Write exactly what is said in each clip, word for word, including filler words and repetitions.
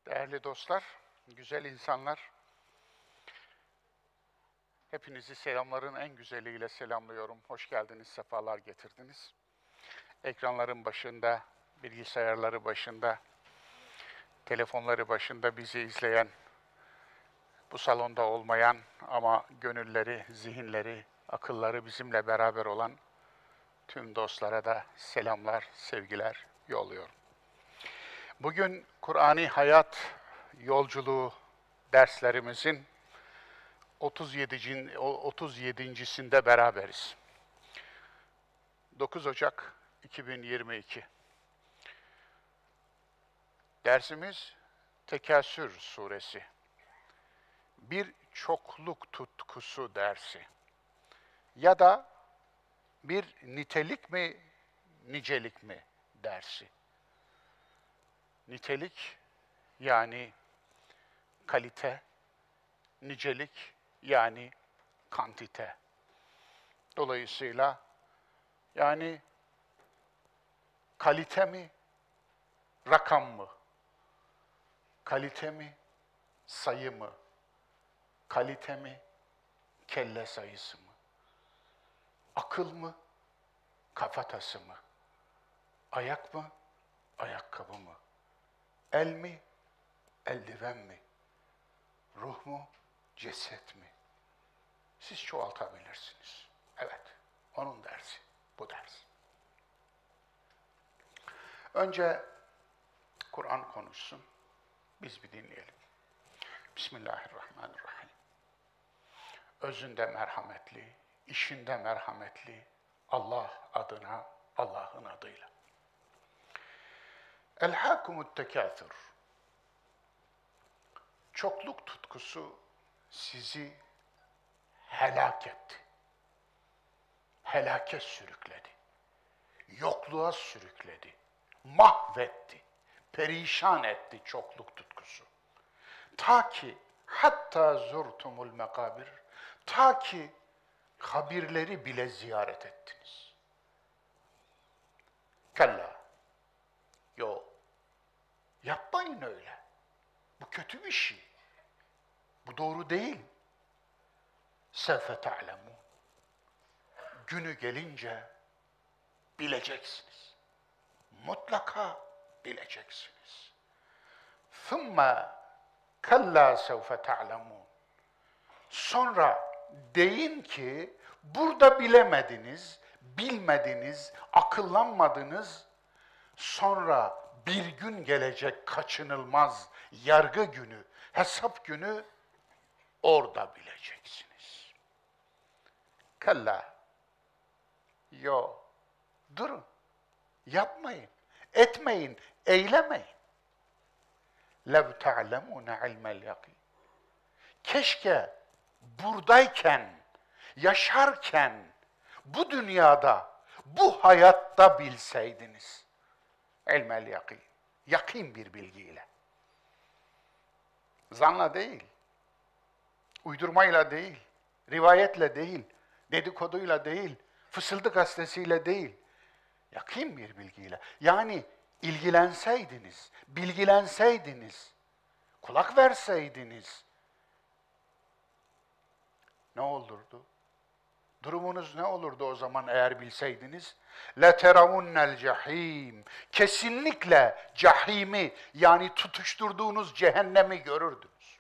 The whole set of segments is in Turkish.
Değerli dostlar, güzel insanlar, hepinizi selamların en güzeliyle selamlıyorum. Hoş geldiniz, sefalar getirdiniz. Ekranların başında, bilgisayarları başında, telefonları başında bizi izleyen, bu salonda olmayan ama gönülleri, zihinleri, akılları bizimle beraber olan tüm dostlara da selamlar, sevgiler yolluyorum. Bugün Kur'ani Hayat Yolculuğu derslerimizin otuz yedinci otuz yedincisinde beraberiz. dokuz Ocak iki bin yirmi iki. Dersimiz Tekasür Suresi. Bir çokluk tutkusu dersi. Ya da bir nitelik mi, nicelik mi dersi. Nitelik yani kalite, nicelik yani kantite. Dolayısıyla yani kalite mi, rakam mı? Kalite mi, sayı mı? Kalite mi, kelle sayısı mı? Akıl mı, kafatası mı? Ayak mı, ayakkabı mı? El mi, eldiven mi? Ruh mu, ceset mi? Siz çoğaltabilirsiniz. Evet, onun dersi, bu ders. Önce Kur'an konuşsun, biz bir dinleyelim. Bismillahirrahmanirrahim. Özünde merhametli, işinde merhametli, Allah adına, Allah'ın adıyla. Elhâkumut tekâthür. Çokluk tutkusu sizi helak etti. Helake sürükledi. Yokluğa sürükledi. Mahvetti. Perişan etti çokluk tutkusu. Ta ki hatta zurtumul mekabir. Ta ki kabirleri bile ziyaret ettiniz. Kella. Yo. Yapmayın öyle. Bu kötü bir şey. Bu doğru değil. Sevfe ta'lemun. Günü gelince bileceksiniz. Mutlaka bileceksiniz. ثُمَّ كَلَّا سَوْفَ تَعْلَمُونَ. Sonra deyin ki burada bilemediniz, bilmediniz, akıllanmadınız. Sonra bir gün gelecek kaçınılmaz yargı günü, hesap günü orada bileceksiniz. Kalla. Yo. Durun. Yapmayın. Etmeyin. Eylemeyin. لَوْ تَعْلَمُونَ عِلْمَ الْيَقِينَ. Keşke buradayken, yaşarken, bu dünyada, bu hayatta bilseydiniz. İlmel yakin. Yakin bir bilgiyle. Zanla değil, uydurmayla değil, rivayetle değil, dedikoduyla değil, fısıldı gazetesiyle değil, yakin bir bilgiyle. Yani ilgilenseydiniz, bilgilenseydiniz, kulak verseydiniz, ne olurdu? Durumunuz ne olurdu o zaman eğer bilseydiniz? لَتَرَوُنَّ الْجَح۪يمِ. Kesinlikle cahimi yani tutuşturduğunuz cehennemi görürdünüz.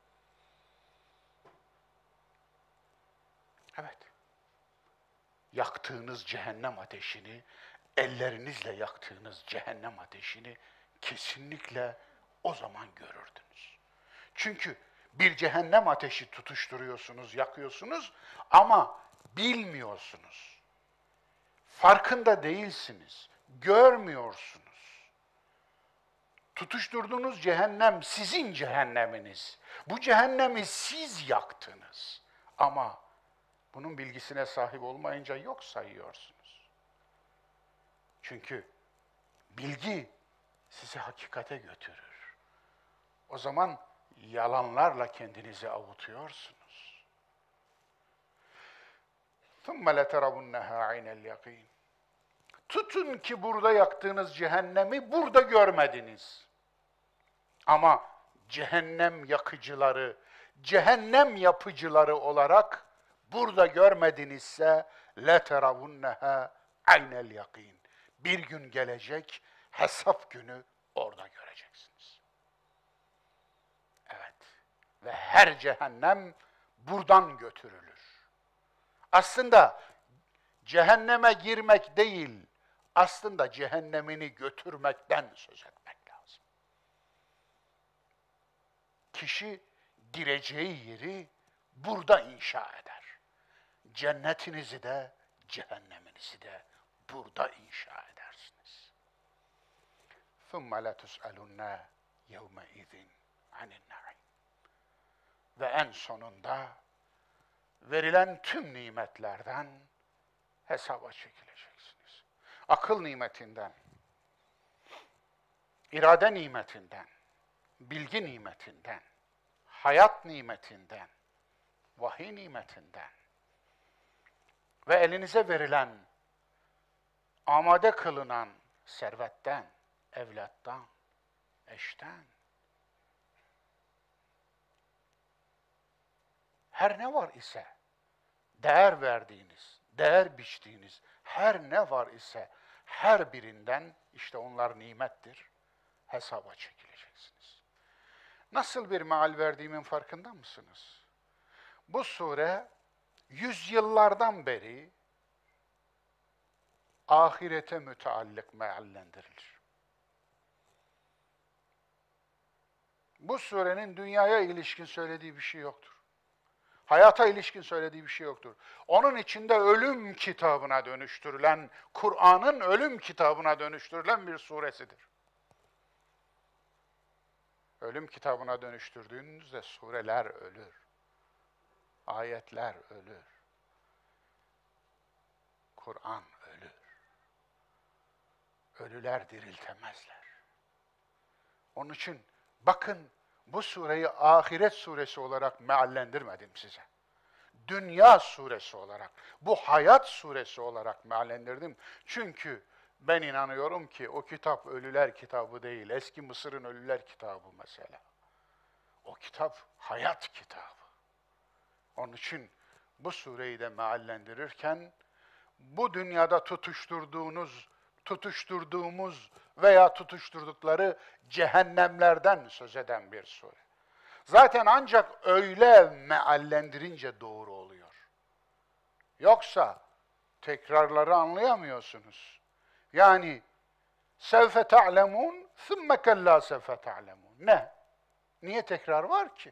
Evet. Yaktığınız cehennem ateşini, ellerinizle yaktığınız cehennem ateşini kesinlikle o zaman görürdünüz. Çünkü bir cehennem ateşi tutuşturuyorsunuz, yakıyorsunuz ama bilmiyorsunuz. Farkında değilsiniz, görmüyorsunuz. Tutuşturduğunuz cehennem sizin cehenneminiz. Bu cehennemi siz yaktınız. Ama bunun bilgisine sahip olmayınca yok sayıyorsunuz. Çünkü bilgi sizi hakikate götürür. O zaman yalanlarla kendinizi avutuyorsunuz. ثُمَّ لَتَرَوُنَّهَا عَيْنَ الْيَقِينَ. Tutun ki burada yaktığınız cehennemi burada görmediniz. Ama cehennem yakıcıları, cehennem yapıcıları olarak burada görmedinizse لَتَرَوُنَّهَا عَيْنَ الْيَقِينَ. Bir gün gelecek, hesap günü orada göreceksiniz. Evet. Ve her cehennem buradan götürülür. Aslında cehenneme girmek değil, aslında cehennemini götürmekten söz etmek lazım. Kişi gireceği yeri burada inşa eder. Cennetinizi de, cehenneminizi de burada inşa edersiniz. ثُمَّ لَتُسْأَلُنَّ يَوْمَئِذٍ عَنِ النَّعِيمِ. Ve en sonunda verilen tüm nimetlerden hesaba çekileceksiniz. Akıl nimetinden, irade nimetinden, bilgi nimetinden, hayat nimetinden, vahiy nimetinden ve elinize verilen, amade kılınan servetten, evlattan, eşten, her ne var ise, değer verdiğiniz, değer biçtiğiniz her ne var ise her birinden, işte onlar nimettir, hesaba çekileceksiniz. Nasıl bir meal verdiğimin farkında mısınız? Bu sure yüzyıllardan beri ahirete müteallık meallendirilir. Bu surenin dünyaya ilişkin söylediği bir şey yoktur. Hayata ilişkin söylediği bir şey yoktur. Onun içinde ölüm kitabına dönüştürülen, Kur'an'ın ölüm kitabına dönüştürülen bir suresidir. Ölüm kitabına dönüştürdüğünüzde sureler ölür. Ayetler ölür. Kur'an ölür. Ölüler diriltemezler. Onun için bakın, bu sureyi ahiret suresi olarak meallendirmedim size. Dünya suresi olarak, bu hayat suresi olarak meallendirdim. Çünkü ben inanıyorum ki o kitap ölüler kitabı değil, eski Mısır'ın ölüler kitabı mesela. O kitap hayat kitabı. Onun için bu sureyi de meallendirirken, bu dünyada tutuşturduğunuz, tutuşturduğumuz veya tutuşturdukları cehennemlerden söz eden bir sure. Zaten ancak öyle meallendirince doğru oluyor. Yoksa tekrarları anlayamıyorsunuz. Yani sevfe ta'lemun, thumme kella sevfe ta'lemun. Ne? Niye tekrar var ki?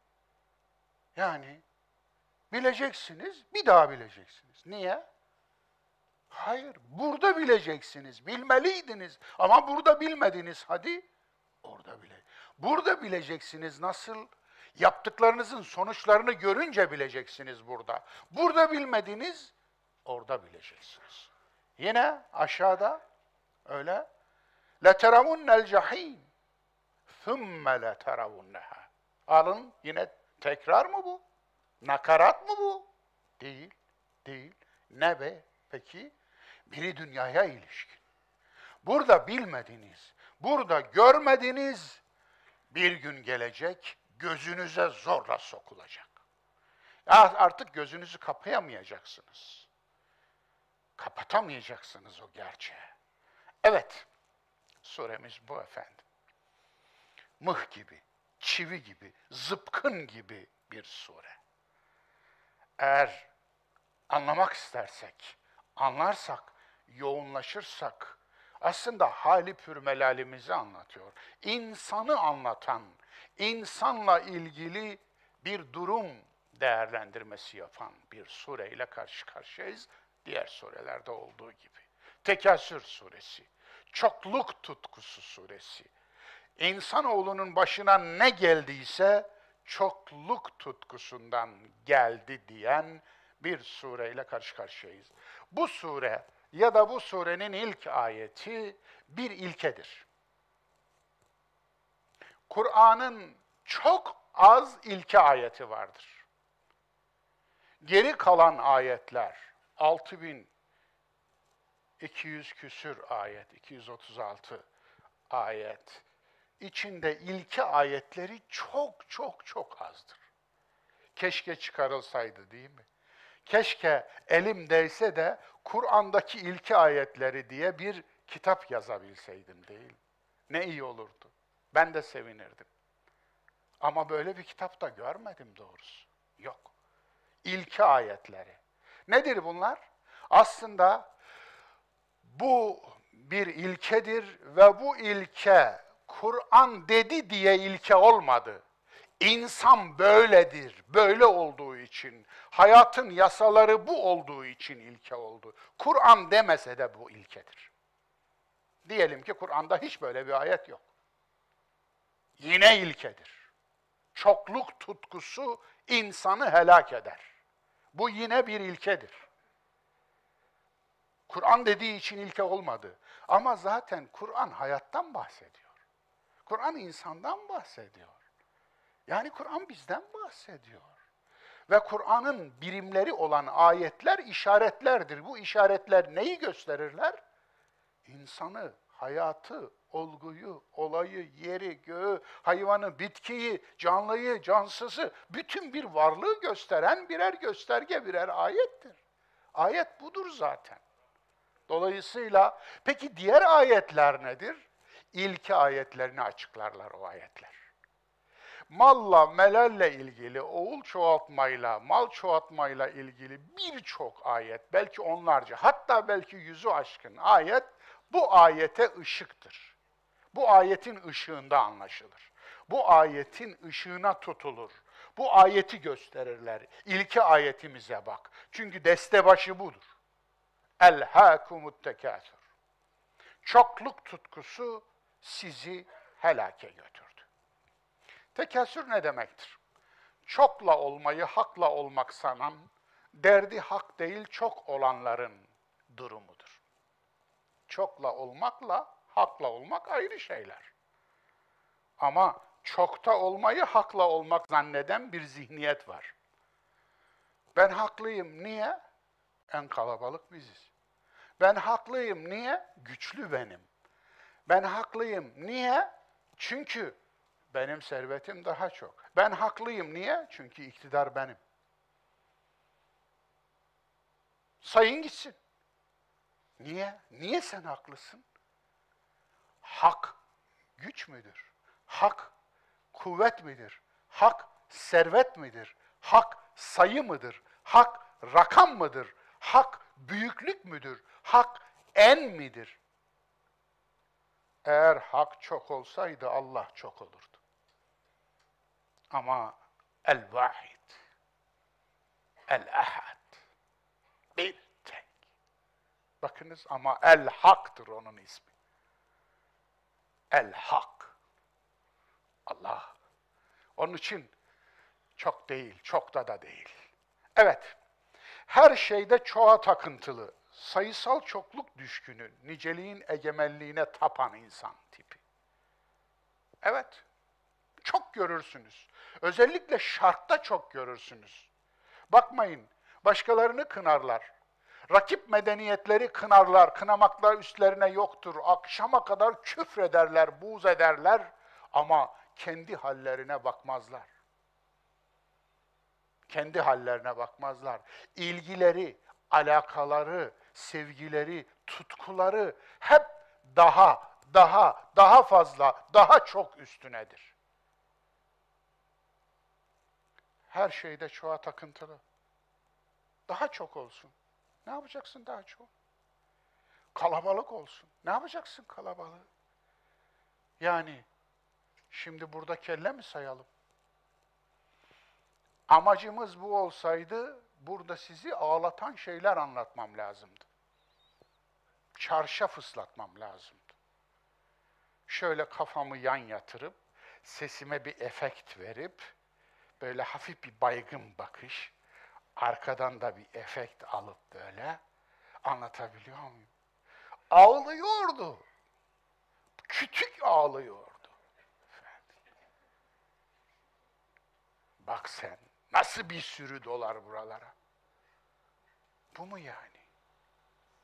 Yani bileceksiniz, bir daha bileceksiniz. Niye? Hayır, burada bileceksiniz, bilmeliydiniz. Ama burada bilmediniz, hadi orada bile. Burada bileceksiniz, nasıl? Yaptıklarınızın sonuçlarını görünce bileceksiniz burada. Burada bilmediniz, orada bileceksiniz. Yine aşağıda öyle. لَتَرَوُنَّ الْجَحِيمِ ثُمَّ لَتَرَوُنَّهَا. Alın, yine tekrar mı bu? Nakarat mı bu? Değil, değil. Ne be peki? Biri dünyaya ilişkin. Burada bilmediniz, burada görmediniz, bir gün gelecek, gözünüze zorla sokulacak. Ya artık gözünüzü kapayamayacaksınız. Kapatamayacaksınız o gerçeği. Evet, suremiz bu efendim. Mıh gibi, çivi gibi, zıpkın gibi bir sure. Eğer anlamak istersek, anlarsak, yoğunlaşırsak, aslında hali pürmelalimizi anlatıyor. İnsanı anlatan, insanla ilgili bir durum değerlendirmesi yapan bir sureyle karşı karşıyayız. Diğer surelerde olduğu gibi. Tekasür suresi, çokluk tutkusu suresi. İnsanoğlunun başına ne geldiyse çokluk tutkusundan geldi diyen bir sureyle karşı karşıyayız. Bu sure ya da bu surenin ilk ayeti bir ilkedir. Kur'an'ın çok az ilke ayeti vardır. Geri kalan ayetler, altı bin iki yüz küsür ayet, iki yüz otuz altı ayet, içinde ilke ayetleri çok çok çok azdır. Keşke çıkarılsaydı değil mi? Keşke elim değse de Kur'an'daki ilke ayetleri diye bir kitap yazabilseydim değil mi? Ne iyi olurdu. Ben de sevinirdim. Ama böyle bir kitap da görmedim doğrusu. Yok. İlke ayetleri. Nedir bunlar? Aslında bu bir ilkedir ve bu ilke Kur'an dedi diye ilke olmadı. İnsan böyledir, böyle olduğu için, hayatın yasaları bu olduğu için ilke oldu. Kur'an demese de bu ilkedir. Diyelim ki Kur'an'da hiç böyle bir ayet yok. Yine ilkedir. Çokluk tutkusu insanı helak eder. Bu yine bir ilkedir. Kur'an dediği için ilke olmadı. Ama zaten Kur'an hayattan bahsediyor. Kur'an insandan bahsediyor. Yani Kur'an bizden bahsediyor. Ve Kur'an'ın birimleri olan ayetler işaretlerdir. Bu işaretler neyi gösterirler? İnsanı, hayatı, olguyu, olayı, yeri, göğü, hayvanı, bitkiyi, canlıyı, cansızı, bütün bir varlığı gösteren birer gösterge, birer ayettir. Ayet budur zaten. Dolayısıyla peki diğer ayetler nedir? İlki ayetlerini açıklarlar o ayetler. Malla, melalle ilgili, oğul çoğaltmayla, mal çoğaltmayla ilgili birçok ayet, belki onlarca, hatta belki yüzü aşkın ayet, bu ayete ışıktır. Bu ayetin ışığında anlaşılır. Bu ayetin ışığına tutulur. Bu ayeti gösterirler. İlki ayetimize bak. Çünkü destebaşı budur. Elhâkumut tekâsür. Çokluk tutkusu sizi helake götürdü. Tekâsür ne demektir? Çokla olmayı hakla olmak sanan, derdi hak değil çok olanların durumudur. Çokla olmakla hakla olmak ayrı şeyler. Ama çokta olmayı hakla olmak zanneden bir zihniyet var. Ben haklıyım, niye? En kalabalık biziz. Ben haklıyım, niye? Güçlü benim. Ben haklıyım, niye? Çünkü benim servetim daha çok. Ben haklıyım, niye? Çünkü iktidar benim. Sayın gitsin. Niye? Niye sen haklısın? Hak güç müdür? Hak kuvvet midir? Hak servet midir? Hak sayı mıdır? Hak rakam mıdır? Hak büyüklük müdür? Hak en midir? Eğer hak çok olsaydı Allah çok olurdu. Ama el-vahid, el-ahad, bir tek. Bakınız ama el-haktır onun ismi. El-hak. Allah. Onun için çok değil, çok da da değil. Evet, her şeyde çoğa takıntılı, sayısal çokluk düşkünü, niceliğin egemenliğine tapan insan tipi. Evet, çok görürsünüz. Özellikle şarkta çok görürsünüz. Bakmayın, başkalarını kınarlar. Rakip medeniyetleri kınarlar, kınamaklar üstlerine yoktur. Akşama kadar küfrederler, buğz ederler ama kendi hallerine bakmazlar. Kendi hallerine bakmazlar. İlgileri, alakaları, sevgileri, tutkuları hep daha, daha, daha fazla, daha çok üstünedir. Her şeyde çoğa takıntılı. Daha çok olsun. Ne yapacaksın daha çok? Kalabalık olsun. Ne yapacaksın kalabalığı? Yani şimdi burada kelle mi sayalım? Amacımız bu olsaydı burada sizi ağlatan şeyler anlatmam lazımdı. Çarşaf ıslatmam lazımdı. Şöyle kafamı yan yatırıp sesime bir efekt verip böyle hafif bir baygın bakış, arkadan da bir efekt alıp böyle anlatabiliyor muyum? Ağlıyordu. Kütük ağlıyordu. Bak sen, nasıl bir sürü dolar buralara? Bu mu yani?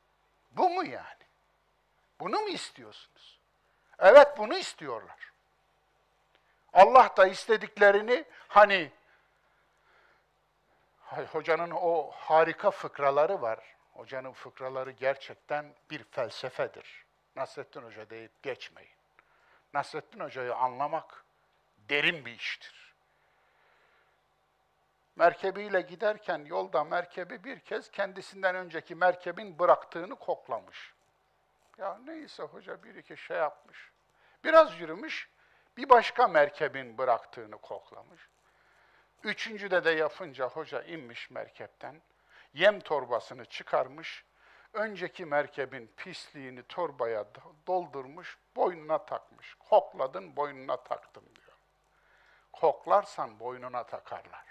Bu mu yani? Bunu mu istiyorsunuz? Evet, bunu istiyorlar. Allah da istediklerini hani hocanın o harika fıkraları var. Hocanın fıkraları gerçekten bir felsefedir. Nasrettin Hoca deyip geçmeyin. Nasrettin Hoca'yı anlamak derin bir iştir. Merkebiyle giderken yolda merkebi bir kez kendisinden önceki merkebin bıraktığını koklamış. Ya neyse hoca bir iki şey yapmış. Biraz yürümüş, bir başka merkebin bıraktığını koklamış. Üçüncüde de yapınca hoca inmiş merkepten, yem torbasını çıkarmış, önceki merkebin pisliğini torbaya doldurmuş, boynuna takmış. Kokladın, boynuna taktım diyor. Koklarsan boynuna takarlar.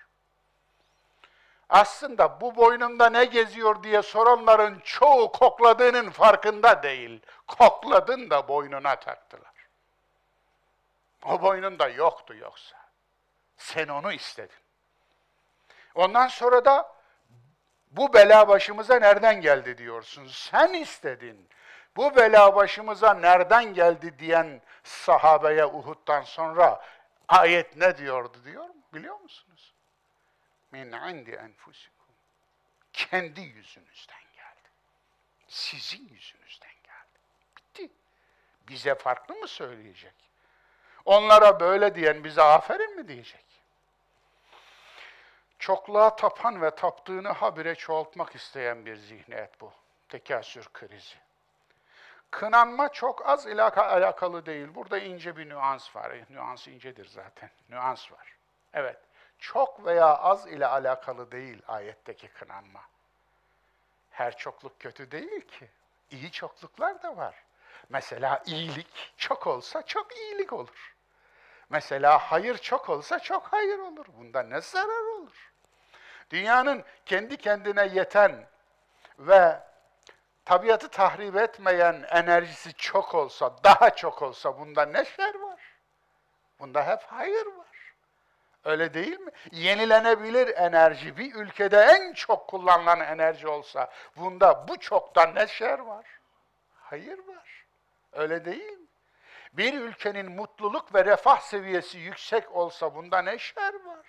Aslında bu boynunda ne geziyor diye soranların çoğu kokladığının farkında değil. Kokladın da boynuna taktılar. O boynunda yoktu yoksa. Sen onu istedin. Ondan sonra da bu bela başımıza nereden geldi diyorsun. Sen istedin. Bu bela başımıza nereden geldi diyen sahabeye Uhud'dan sonra ayet ne diyordu diyor mu? Biliyor musunuz? Min indi enfusikum. Kendi yüzünüzden geldi. Sizin yüzünüzden geldi. Bitti. Bize farklı mı söyleyecek? Onlara böyle diyen bize aferin mi diyecek? Çokluğa tapan ve taptığını habire çoğaltmak isteyen bir zihniyet bu. Tekasür krizi. Kınanma çok az ile alakalı değil. Burada ince bir nüans var. Nüans incedir zaten. Nüans var. Evet. Çok veya az ile alakalı değil ayetteki kınanma. Her çokluk kötü değil ki. İyi çokluklar da var. Mesela iyilik çok olsa çok iyilik olur. Mesela hayır çok olsa çok hayır olur. Bunda ne zarar olur? Dünyanın kendi kendine yeten ve tabiatı tahrip etmeyen enerjisi çok olsa, daha çok olsa bunda ne şer var? Bunda hep hayır var. Öyle değil mi? Yenilenebilir enerji bir ülkede en çok kullanılan enerji olsa bunda bu çoktan ne şer var? Hayır var. Öyle değil mi? Bir ülkenin mutluluk ve refah seviyesi yüksek olsa bunda ne şer var?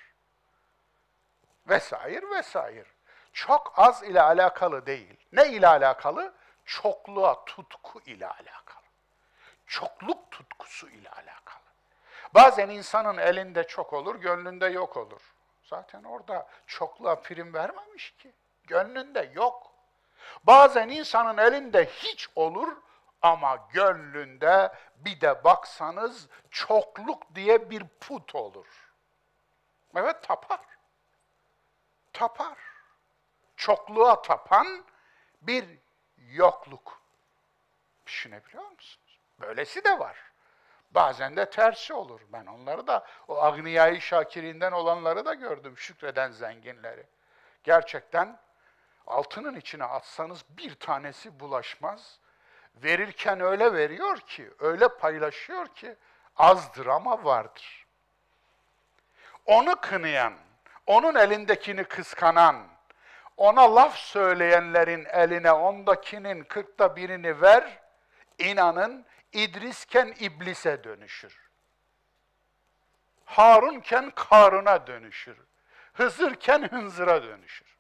Vesaire vesaire. Çok az ile alakalı değil. Ne ile alakalı? Çokluğa tutku ile alakalı. Çokluk tutkusu ile alakalı. Bazen insanın elinde çok olur, gönlünde yok olur. Zaten orada çokluğa prim vermemiş ki. Gönlünde yok. Bazen insanın elinde hiç olur ama gönlünde bir de baksanız çokluk diye bir put olur. Evet, tapar. Tapar. Çokluğa tapan bir yokluk. Düşünebiliyor musunuz? Böylesi de var. Bazen de tersi olur. Ben onları da, o Agniyai Şakirinden olanları da gördüm, şükreden zenginleri. Gerçekten altının içine atsanız bir tanesi bulaşmaz. Verirken öyle veriyor ki, öyle paylaşıyor ki azdır ama vardır. Onu kınayan, onun elindekini kıskanan, ona laf söyleyenlerin eline ondakinin kırkta birini ver, inanın İdrisken iblise dönüşür. Harunken Karun'a dönüşür. Hızırken Hınzır'a dönüşür.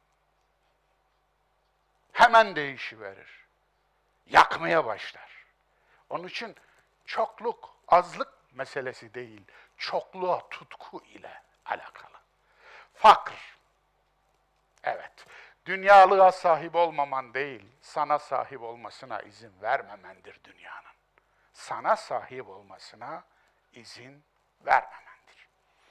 Hemen değişiverir. Yakmaya başlar. Onun için çokluk, azlık meselesi değil, çokluğa tutku ile alakalı. Fakr. Evet, dünyalığa sahip olmaman değil, sana sahip olmasına izin vermemendir dünyanın. Sana sahip olmasına izin vermemendir.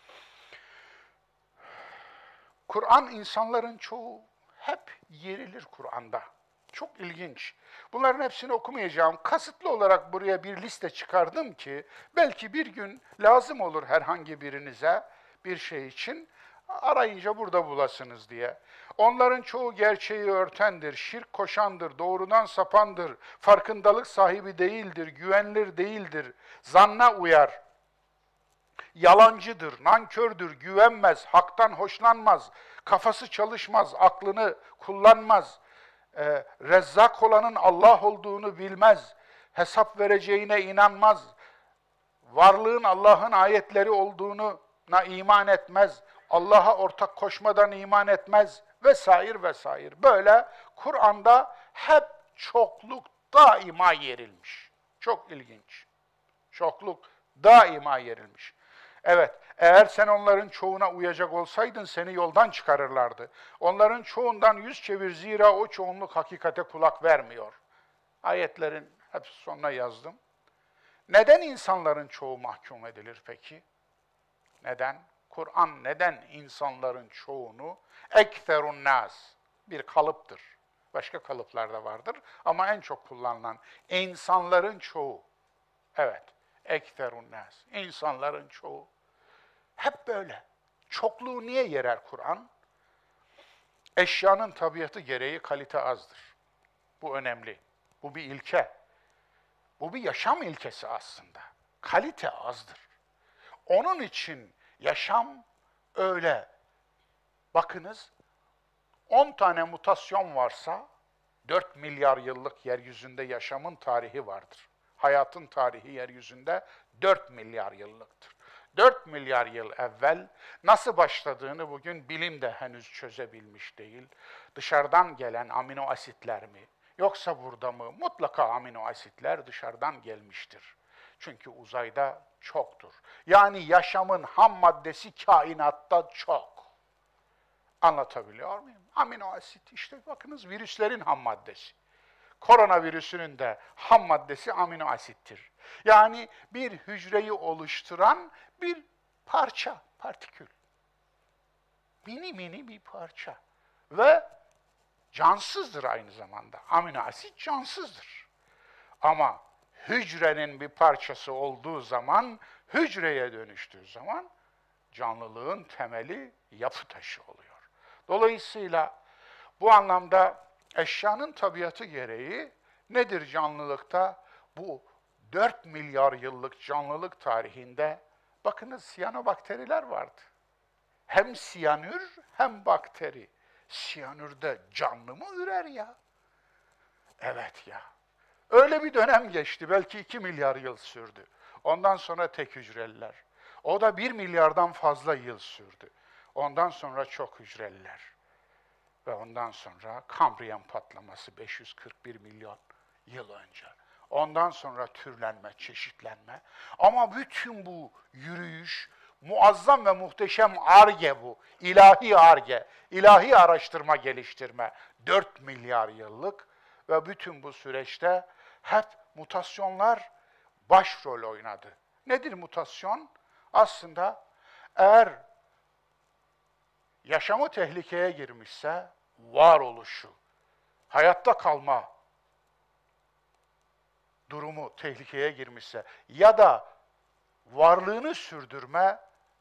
Kur'an, insanların çoğu hep yerilir Kur'an'da. Çok ilginç. Bunların hepsini okumayacağım. Kasıtlı olarak buraya bir liste çıkardım ki belki bir gün lazım olur herhangi birinize bir şey için. Arayınca burada bulasınız diye. Onların çoğu gerçeği örtendir, şirk koşandır, doğrudan sapandır, farkındalık sahibi değildir, güvenilir değildir, zanna uyar, yalancıdır, nankördür, güvenmez, haktan hoşlanmaz, kafası çalışmaz, aklını kullanmaz, e, rezzak olanın Allah olduğunu bilmez, hesap vereceğine inanmaz, varlığın Allah'ın ayetleri olduğuna iman etmez, Allah'a ortak koşmadan iman etmez vesaire vesaire. Böyle Kur'an'da hep çokluk daima yerilmiş. Çok ilginç. Çokluk daima yerilmiş. Evet, eğer sen onların çoğuna uyacak olsaydın seni yoldan çıkarırlardı. Onların çoğundan yüz çevir zira o çoğunluk hakikate kulak vermiyor. Ayetlerin hepsi sonuna yazdım. Neden insanların çoğu mahkum edilir peki? Neden? Kur'an neden insanların çoğunu ekferun nas bir kalıptır. Başka kalıplar da vardır ama en çok kullanılan insanların çoğu. Evet, ekferun nas. İnsanların çoğu. Hep böyle. Çokluğu niye yerer Kur'an? Eşyanın tabiatı gereği kalite azdır. Bu önemli. Bu bir ilke. Bu bir yaşam ilkesi aslında. Kalite azdır. Onun için yaşam öyle. Bakınız, on tane mutasyon varsa dört milyar yıllık yeryüzünde yaşamın tarihi vardır. Hayatın tarihi yeryüzünde dört milyar yıllıktır. dört milyar yıl evvel nasıl başladığını bugün bilim de henüz çözebilmiş değil. Dışarıdan gelen amino asitler mi? Yoksa burada mı? Mutlaka amino asitler dışarıdan gelmiştir. Çünkü uzayda çoktur. Yani yaşamın ham maddesi kainatta çok. Anlatabiliyor muyum? Amino asit işte bakınız virüslerin ham maddesi. Koronavirüsünün de ham maddesi amino asittir. Yani bir hücreyi oluşturan bir parça, partikül. Mini mini bir parça. Ve cansızdır aynı zamanda. Amino asit cansızdır. Ama hücrenin bir parçası olduğu zaman, hücreye dönüştüğü zaman canlılığın temeli yapı taşı oluyor. Dolayısıyla bu anlamda eşyanın tabiatı gereği nedir canlılıkta? Bu dört milyar yıllık canlılık tarihinde bakınız siyanobakteriler vardı. Hem siyanür hem bakteri. Siyanürde canlı mı ürer ya? Evet ya. Öyle bir dönem geçti. Belki iki milyar yıl sürdü. Ondan sonra tek hücreliler. O da bir milyardan fazla yıl sürdü. Ondan sonra çok hücreliler. Ve ondan sonra Kambriyen patlaması beş yüz kırk bir milyon yıl önce. Ondan sonra türlenme, çeşitlenme. Ama bütün bu yürüyüş, muazzam ve muhteşem Ar-Ge bu. İlahi Ar-Ge, ilahi araştırma, geliştirme. dört milyar yıllık ve bütün bu süreçte hep mutasyonlar başrol oynadı. Nedir mutasyon? Aslında eğer yaşamı tehlikeye girmişse, varoluşu, hayatta kalma durumu tehlikeye girmişse ya da varlığını sürdürme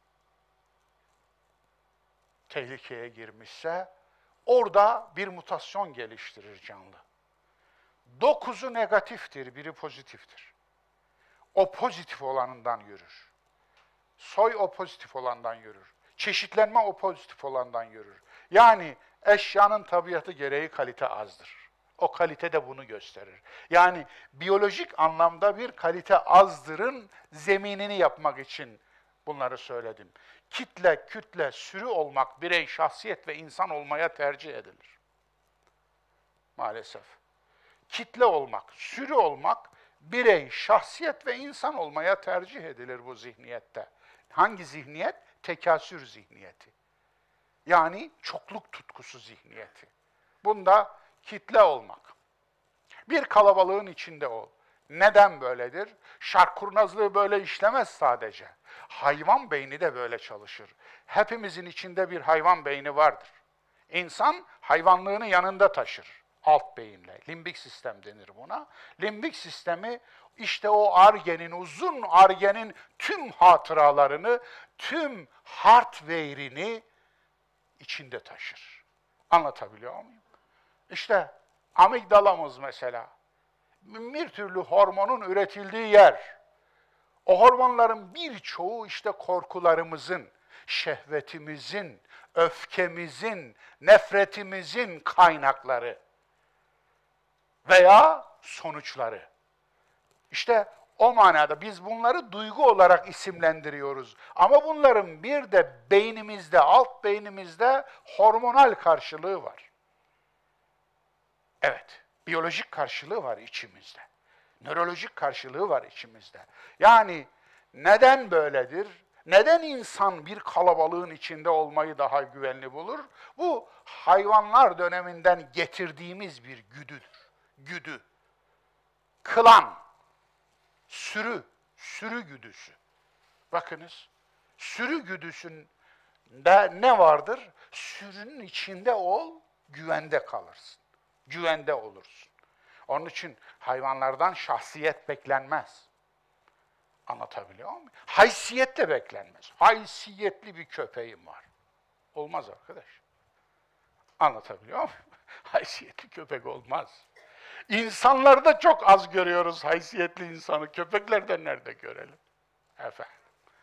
tehlikeye girmişse, orada bir mutasyon geliştirir canlı. Dokuzu negatiftir, biri pozitiftir. O pozitif olanından yürür. Soy o pozitif olandan yürür. Çeşitlenme o pozitif olandan yürür. Yani eşyanın tabiatı gereği kalite azdır. O kalite de bunu gösterir. Yani biyolojik anlamda bir kalite azdırın zeminini yapmak için bunları söyledim. Kitle, kütle, sürü olmak, birey, şahsiyet ve insan olmaya tercih edilir. Maalesef. Kitle olmak, sürü olmak, birey, şahsiyet ve insan olmaya tercih edilir bu zihniyette. Hangi zihniyet? Tekasür zihniyeti. Yani çokluk tutkusu zihniyeti. Bunda kitle olmak. Bir kalabalığın içinde ol. Neden böyledir? Şark kurnazlığı böyle işlemez sadece. Hayvan beyni de böyle çalışır. Hepimizin içinde bir hayvan beyni vardır. İnsan hayvanlığını yanında taşır. Alt beyinle. Limbik sistem denir buna. Limbik sistemi işte o Ar-Ge'nin, uzun Ar-Ge'nin tüm hatıralarını, tüm hardware'ini içinde taşır. Anlatabiliyor muyum? İşte amigdalamız mesela. Bir türlü hormonun üretildiği yer. O hormonların birçoğu işte korkularımızın, şehvetimizin, öfkemizin, nefretimizin kaynakları veya sonuçları. İşte O manada biz bunları duygu olarak isimlendiriyoruz. Ama bunların bir de beynimizde, alt beynimizde hormonal karşılığı var. Evet, biyolojik karşılığı var içimizde. Nörolojik karşılığı var içimizde. Yani neden böyledir? Neden insan bir kalabalığın içinde olmayı daha güvenli bulur? Bu hayvanlar döneminden getirdiğimiz bir güdüdür. Güdü. Klan, sürü, sürü güdüsü. Bakınız, sürü güdüsünde ne vardır? Sürünün içinde ol, güvende kalırsın. Güvende olursun. Onun için hayvanlardan şahsiyet beklenmez. Anlatabiliyor muyum? Haysiyet de beklenmez. Haysiyetli bir köpeğim var. Olmaz arkadaş. Anlatabiliyor muyum? Haysiyetli köpek olmaz. İnsanlarda çok az görüyoruz haysiyetli insanı. Köpeklerde nerede görelim? Efendim.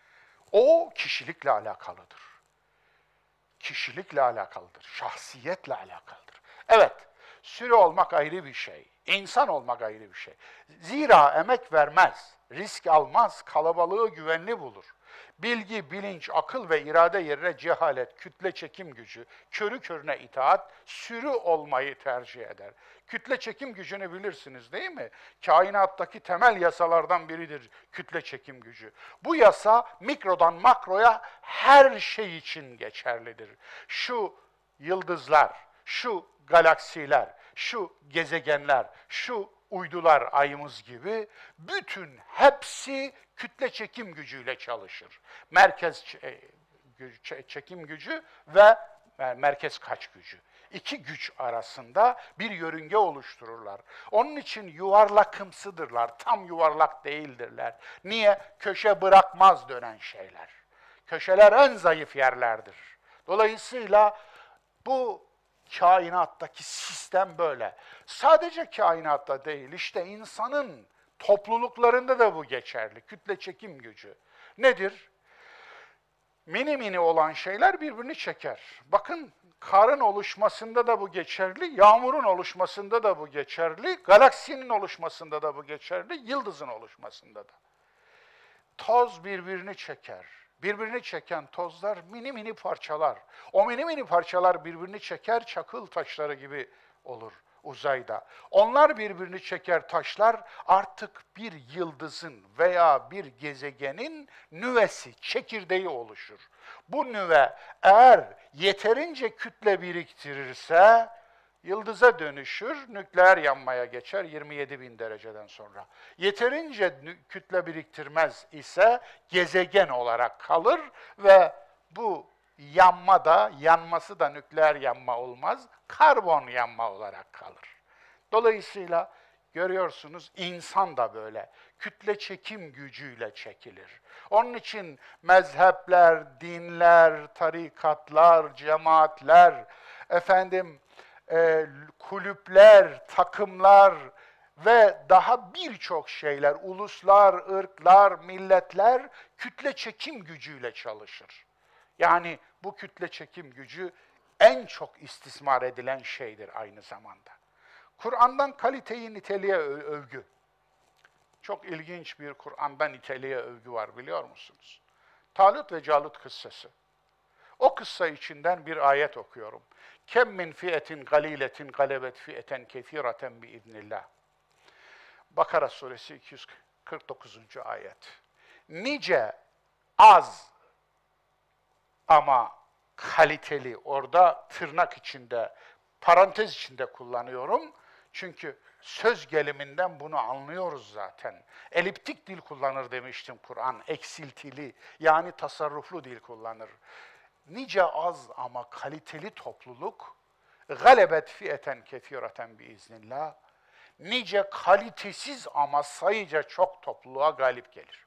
O kişilikle alakalıdır. Kişilikle alakalıdır. Şahsiyetle alakalıdır. Evet, sürü olmak ayrı bir şey. İnsan olmak ayrı bir şey. Zira emek vermez, risk almaz, kalabalığı güvenli bulur. Bilgi, bilinç, akıl ve irade yerine cehalet, kütle çekim gücü, körü körüne itaat, sürü olmayı tercih eder. Kütle çekim gücünü bilirsiniz değil mi? Kainattaki temel yasalardan biridir kütle çekim gücü. Bu yasa mikrodan makroya her şey için geçerlidir. Şu yıldızlar, şu galaksiler, şu gezegenler, şu uydular ayımız gibi bütün hepsi kütle çekim gücüyle çalışır. Merkez çekim gücü ve merkez kaç gücü. İki güç arasında bir yörünge oluştururlar. Onun için yuvarlakımsıdırlar, tam yuvarlak değildirler. Niye? Köşe bırakmaz dönen şeyler. Köşeler en zayıf yerlerdir. Dolayısıyla bu kainattaki sistem böyle. Sadece kainatta değil, işte insanın topluluklarında da bu geçerli. Kütle çekim gücü. Nedir? Mini mini olan şeyler birbirini çeker. Bakın karın oluşmasında da bu geçerli, yağmurun oluşmasında da bu geçerli, galaksinin oluşmasında da bu geçerli, yıldızın oluşmasında da. Toz birbirini çeker. Birbirini çeken tozlar mini mini parçalar. O mini mini parçalar birbirini çeker, çakıl taşları gibi olur uzayda. Onlar birbirini çeker taşlar artık bir yıldızın veya bir gezegenin nüvesi, çekirdeği oluşur. Bu nüve eğer yeterince kütle biriktirirse yıldıza dönüşür, nükleer yanmaya geçer yirmi yedi bin dereceden sonra. Yeterince kütle biriktirmez ise gezegen olarak kalır ve bu yanma da, yanması da nükleer yanma olmaz, karbon yanma olarak kalır. Dolayısıyla görüyorsunuz insan da böyle kütle çekim gücüyle çekilir. Onun için mezhepler, dinler, tarikatlar, cemaatler, efendim, E, kulüpler, takımlar ve daha birçok şeyler, uluslar, ırklar, milletler kütle çekim gücüyle çalışır. Yani bu kütle çekim gücü en çok istismar edilen şeydir aynı zamanda. Kur'an'dan kaliteyi niteliğe övgü. Çok ilginç bir Kur'an'dan niteliğe övgü var biliyor musunuz? Talut ve Calut kıssası. O kıssa içinden bir ayet okuyorum. Kem min fiyetin galiletin galebet fiyeten kefireten biiznillah. Bakara suresi iki yüz kırk dokuzuncu ayet. Nice az ama kaliteli, orada tırnak içinde, parantez içinde kullanıyorum. Çünkü söz geliminden bunu anlıyoruz zaten. Eliptik dil kullanır demiştim Kur'an, eksiltili yani tasarruflu dil kullanır. Nice az ama kaliteli topluluk, galebet fiyeten kefireten biiznillah, nice kalitesiz ama sayıca çok topluluğa galip gelir.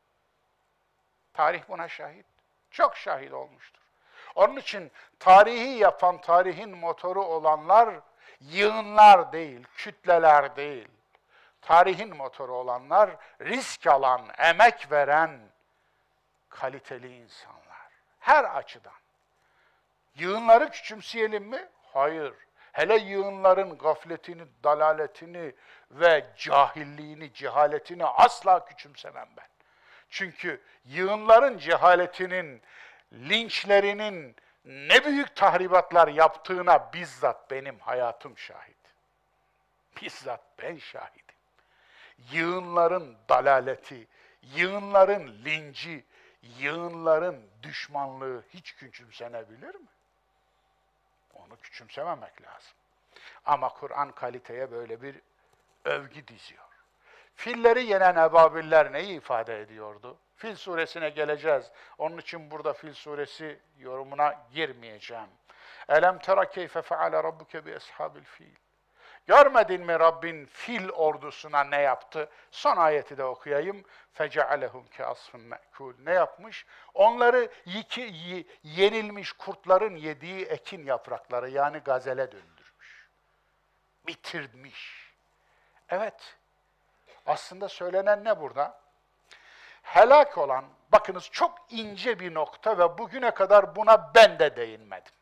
Tarih buna şahit, çok şahit olmuştur. Onun için tarihi yapan, tarihin motoru olanlar, yığınlar değil, kütleler değil. Tarihin motoru olanlar, risk alan, emek veren, kaliteli insanlar. Her açıdan. Yığınları küçümseyelim mi? Hayır. Hele yığınların gafletini, dalaletini ve cahilliğini, cehaletini asla küçümsemem ben. Çünkü yığınların cehaletinin, linçlerinin ne büyük tahribatlar yaptığına bizzat benim hayatım şahit. Bizzat ben şahidim. Yığınların dalaleti, yığınların linci, yığınların düşmanlığı hiç küçümsenebilir mi? Onu küçümsememek lazım. Ama Kur'an kaliteye böyle bir övgü diziyor. Filleri yenen ebabiller neyi ifade ediyordu? Fil suresine geleceğiz. Onun için burada Fil suresi yorumuna girmeyeceğim. Elem tera keyfe feale rabbuke bi ashabil fil. Görmedin mi Rabbin fil ordusuna ne yaptı? Son ayeti de okuyayım. Fecealehum ki asfın me'kul. Ne yapmış? Onları yiki, yenilmiş kurtların yediği ekin yaprakları yani gazele döndürmüş. Bitirmiş. Evet. Aslında söylenen ne burada? Helak olan, bakınız çok ince bir nokta ve bugüne kadar buna ben de değinmedim.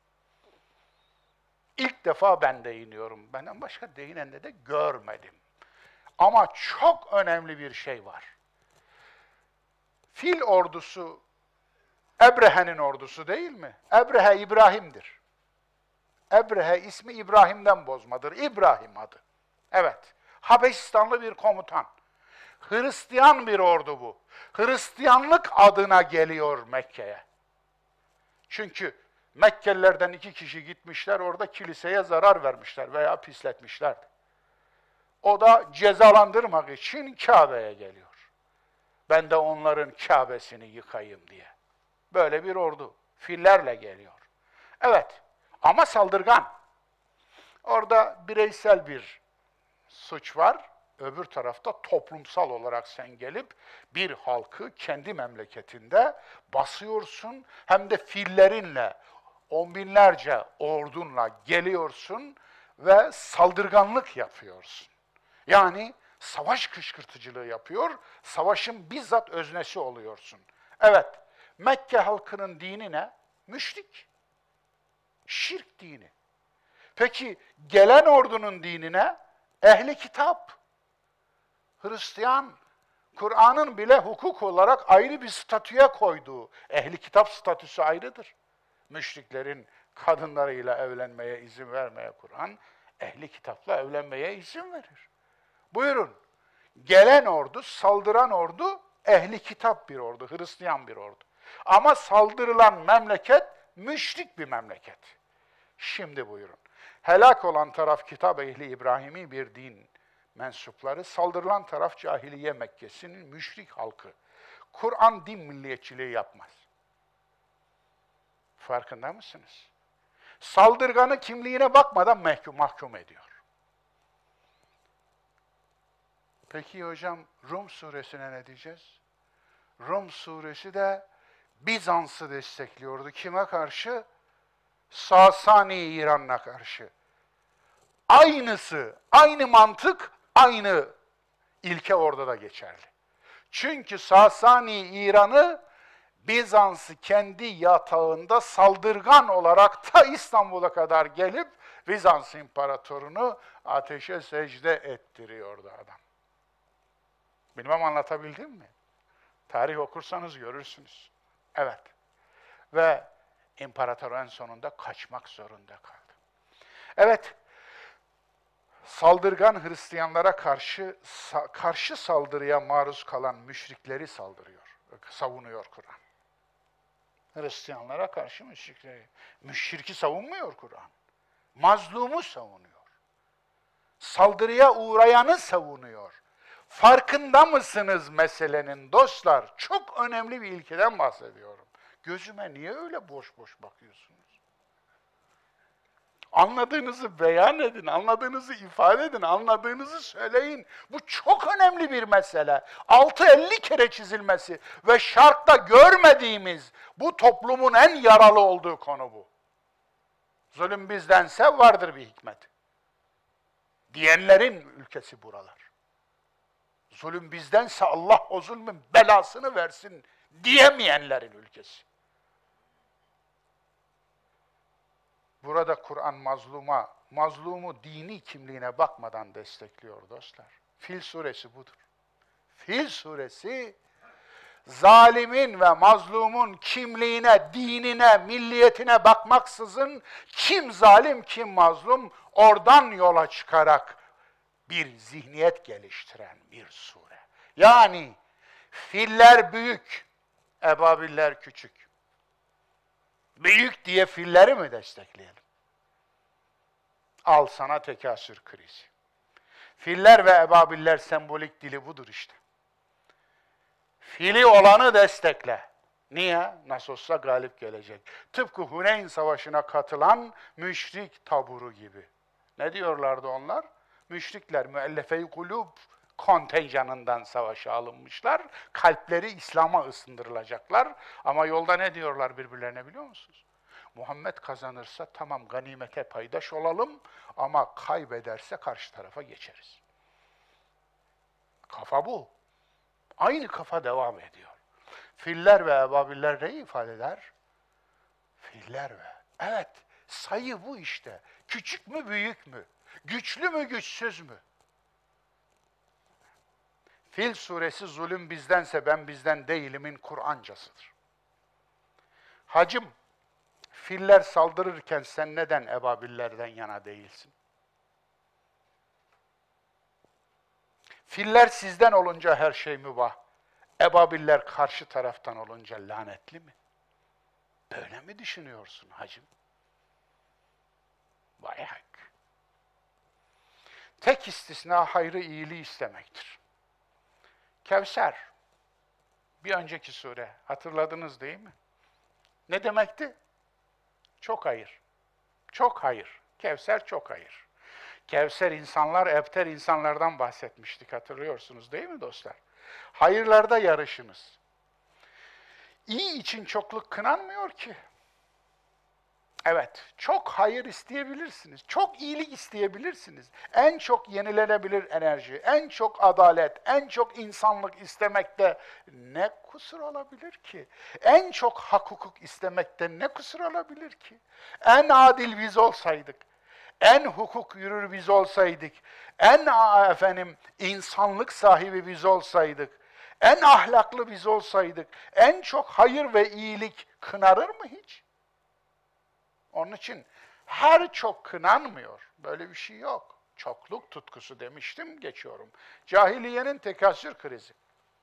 İlk defa ben değiniyorum. Benden başka değinende de görmedim. Ama çok önemli bir şey var. Fil ordusu, Ebrehe'nin ordusu değil mi? Ebrehe İbrahim'dir. Ebrehe ismi İbrahim'den bozmadır. İbrahim adı. Evet. Habeşistanlı bir komutan. Hristiyan bir ordu bu. Hristiyanlık adına geliyor Mekke'ye. Çünkü Mekkelilerden iki kişi gitmişler, orada kiliseye zarar vermişler veya pisletmişlerdi. O da cezalandırmak için Kabe'ye geliyor. Ben de onların Kabe'sini yıkayım diye. Böyle bir ordu. Fillerle geliyor. Evet ama saldırgan. Orada bireysel bir suç var. Öbür tarafta toplumsal olarak sen gelip bir halkı kendi memleketinde basıyorsun. Hem de fillerinle, on binlerce ordunla geliyorsun ve saldırganlık yapıyorsun. Yani savaş kışkırtıcılığı yapıyor, savaşın bizzat öznesi oluyorsun. Evet, Mekke halkının dini ne? Müşrik. Şirk dini. Peki gelen ordunun dini ne? Ehli kitap. Hristiyan, Kur'an'ın bile hukuk olarak ayrı bir statüye koyduğu, ehli kitap statüsü ayrıdır. Müşriklerin kadınlarıyla evlenmeye izin vermeye Kur'an, ehli kitapla evlenmeye izin verir. Buyurun, gelen ordu, saldıran ordu, ehli kitap bir ordu, Hristiyan bir ordu. Ama saldırılan memleket, müşrik bir memleket. Şimdi buyurun, helak olan taraf kitap ehli İbrahimi bir din mensupları, saldırılan taraf Cahiliye Mekke'sinin müşrik halkı. Kur'an din milliyetçiliği yapmaz. Farkında mısınız? Saldırganı kimliğine bakmadan mahkum, mahkum ediyor. Peki hocam Rum suresine ne diyeceğiz? Rum suresi de Bizans'ı destekliyordu. Kime karşı? Sasani İran'a karşı. Aynısı, aynı mantık, aynı ilke orada da geçerli. Çünkü Sasani İran'ı Bizans'ı kendi yatağında saldırgan olarak ta İstanbul'a kadar gelip Bizans imparatorunu ateşe secde ettiriyordu adam. Bilmem anlatabildim mi? Tarih okursanız görürsünüz. Evet. Ve imparator en sonunda kaçmak zorunda kaldı. Evet. Saldırgan Hristiyanlara karşı karşı saldırıya maruz kalan müşrikleri saldırıyor, savunuyor Kur'an. Hristiyanlara karşı müşrikleri, müşriki savunmuyor Kur'an. Mazlumu savunuyor. Saldırıya uğrayanı savunuyor. Farkında mısınız meselenin dostlar? Çok önemli bir ilkeden bahsediyorum. Gözüme niye öyle boş boş bakıyorsunuz? Anladığınızı beyan edin, anladığınızı ifade edin, anladığınızı söyleyin. Bu çok önemli bir mesele. altı elli kere çizilmesi ve şarkta görmediğimiz bu toplumun en yaralı olduğu konu bu. Zulüm bizdense vardır bir hikmet. Diyenlerin ülkesi buralar. Zulüm bizdense Allah o zulmün belasını versin diyemeyenlerin ülkesi. Burada Kur'an mazluma mazlumu dini kimliğine bakmadan destekliyor dostlar. Fil suresi budur. Fil suresi, zalimin ve mazlumun kimliğine, dinine, milliyetine bakmaksızın kim zalim, kim mazlum, oradan yola çıkarak bir zihniyet geliştiren bir sure. Yani filler büyük, ebabiller küçük. Büyük diye filleri mi destekleyelim? Al sana tekasür krizi. Filler ve ebabiller sembolik dili budur işte. Fili olanı destekle. Niye? Nasıl olsa galip gelecek. Tıpkı Huneyn Savaşı'na katılan müşrik taburu gibi. Ne diyorlardı onlar? Müşrikler müellefe-i kulub kontenjanından savaşa alınmışlar. Kalpleri İslam'a ısındırılacaklar. Ama yolda ne diyorlar birbirlerine biliyor musunuz? Muhammed kazanırsa tamam ganimete paydaş olalım ama kaybederse karşı tarafa geçeriz. Kafa bu. Aynı kafa devam ediyor. Filler ve ebabiller neyi ifade eder? Filler ve... Evet, sayı bu işte. Küçük mü, büyük mü? Güçlü mü, güçsüz mü? Fil suresi zulüm bizdense ben bizden değilimin Kur'ancasıdır. Hacım, filler saldırırken sen neden ebabillerden yana değilsin? Filler sizden olunca her şey mübah. Ebabiller karşı taraftan olunca lanetli mi? Böyle mi düşünüyorsun hacım? Vay hak. Tek istisna hayrı iyiliği istemektir. Kevser, bir önceki sure, hatırladınız değil mi? Ne demekti? Çok hayır. Çok hayır. Kevser çok hayır. Kevser insanlar, ebter insanlardan bahsetmiştik, hatırlıyorsunuz değil mi dostlar? Hayırlarda yarışınız. İyi için çokluk kınanmıyor ki. Evet, çok hayır isteyebilirsiniz, çok iyilik isteyebilirsiniz. En çok yenilenebilir enerji, en çok adalet, en çok insanlık istemekte ne kusur olabilir ki? En çok hak hukuk istemekte ne kusur olabilir ki? En adil biz olsaydık, en hukuk yürür biz olsaydık, en efendim insanlık sahibi biz olsaydık, en ahlaklı biz olsaydık, en çok hayır ve iyilik kınarır mı hiç? Onun için her çok kınanmıyor. Böyle bir şey yok. Çokluk tutkusu demiştim, geçiyorum. Cahiliyenin tekasür krizi.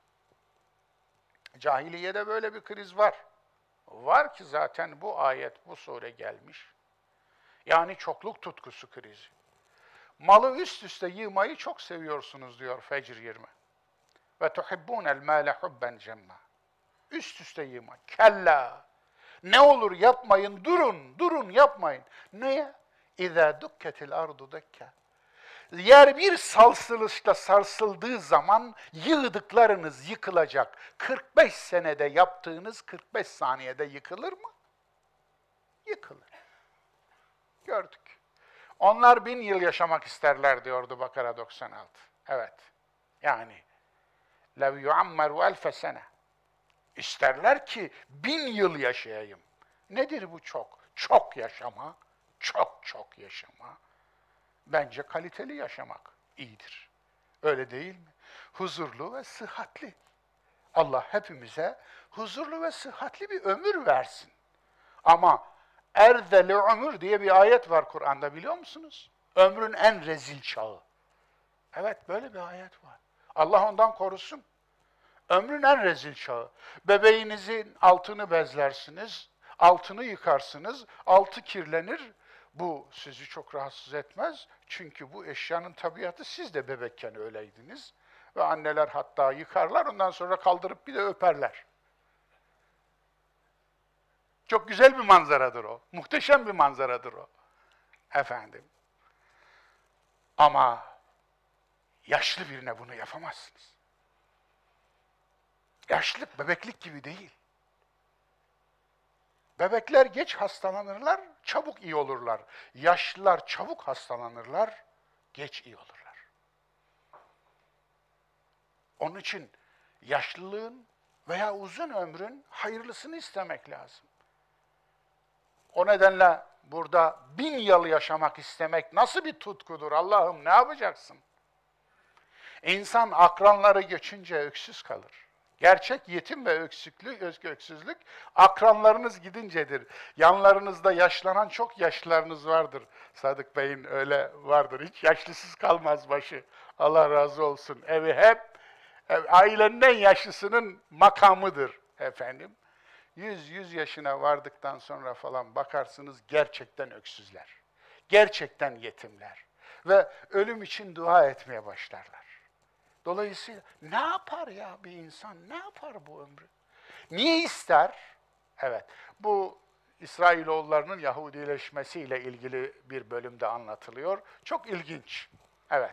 Cahiliyede böyle bir kriz var. Var ki zaten bu ayet, bu sure gelmiş. Yani çokluk tutkusu krizi. Malı üst üste yığmayı çok seviyorsunuz diyor Fecr yirmi. Ve tuhibbunel mâle hubben cemma. Üst üste yığma. Kella. Ne olur yapmayın, durun, durun yapmayın. Neye? İzâ dukketil ardu dekke. Yer bir sarsılışla sarsıldığı zaman yığdıklarınız yıkılacak. kırk beş senede yaptığınız kırk beş saniyede yıkılır mı? Yıkılır. Gördük. Onlar bin yıl yaşamak isterler diyordu Bakara doksan altı. Evet. Yani lev yuammeru elfe sene. İsterler ki bin yıl yaşayayım. Nedir bu çok? Çok yaşama, çok çok yaşama. Bence kaliteli yaşamak iyidir. Öyle değil mi? Huzurlu ve sıhhatli. Allah hepimize huzurlu ve sıhhatli bir ömür versin. Ama erzeli ömür diye bir ayet var Kur'an'da biliyor musunuz? Ömrün en rezil çağı. Evet böyle bir ayet var. Allah ondan korusun. Ömrün en rezil çağı. Bebeğinizin altını bezlersiniz, altını yıkarsınız, altı kirlenir. Bu sizi çok rahatsız etmez. Çünkü bu eşyanın tabiatı, siz de bebekken öyleydiniz. Ve anneler hatta yıkarlar, ondan sonra kaldırıp bir de öperler. Çok güzel bir manzaradır o. Muhteşem bir manzaradır o. Efendim. Ama yaşlı birine bunu yapamazsınız. Yaşlılık bebeklik gibi değil. Bebekler geç hastalanırlar, çabuk iyi olurlar. Yaşlılar çabuk hastalanırlar, geç iyi olurlar. Onun için yaşlılığın veya uzun ömrün hayırlısını istemek lazım. O nedenle burada bin yıl yaşamak istemek nasıl bir tutkudur Allah'ım, ne yapacaksın? İnsan akranları göçünce öksüz kalır. Gerçek yetim ve öksüzlük, öksüzlük akranlarınız gidincedir. Yanlarınızda yaşlanan çok yaşlılarınız vardır. Sadık Bey'in öyle vardır. Hiç yaşlısız kalmaz başı. Allah razı olsun. Evi hep ailenden yaşlısının makamıdır efendim. yüz yüz yaşına vardıktan sonra falan bakarsınız gerçekten öksüzler. Gerçekten yetimler. Ve ölüm için dua etmeye başlarlar. Dolayısıyla ne yapar ya bir insan? Ne yapar bu ömrü? Niye ister? Evet, bu İsrailoğullarının Yahudileşmesiyle ilgili bir bölümde anlatılıyor. Çok ilginç. Evet.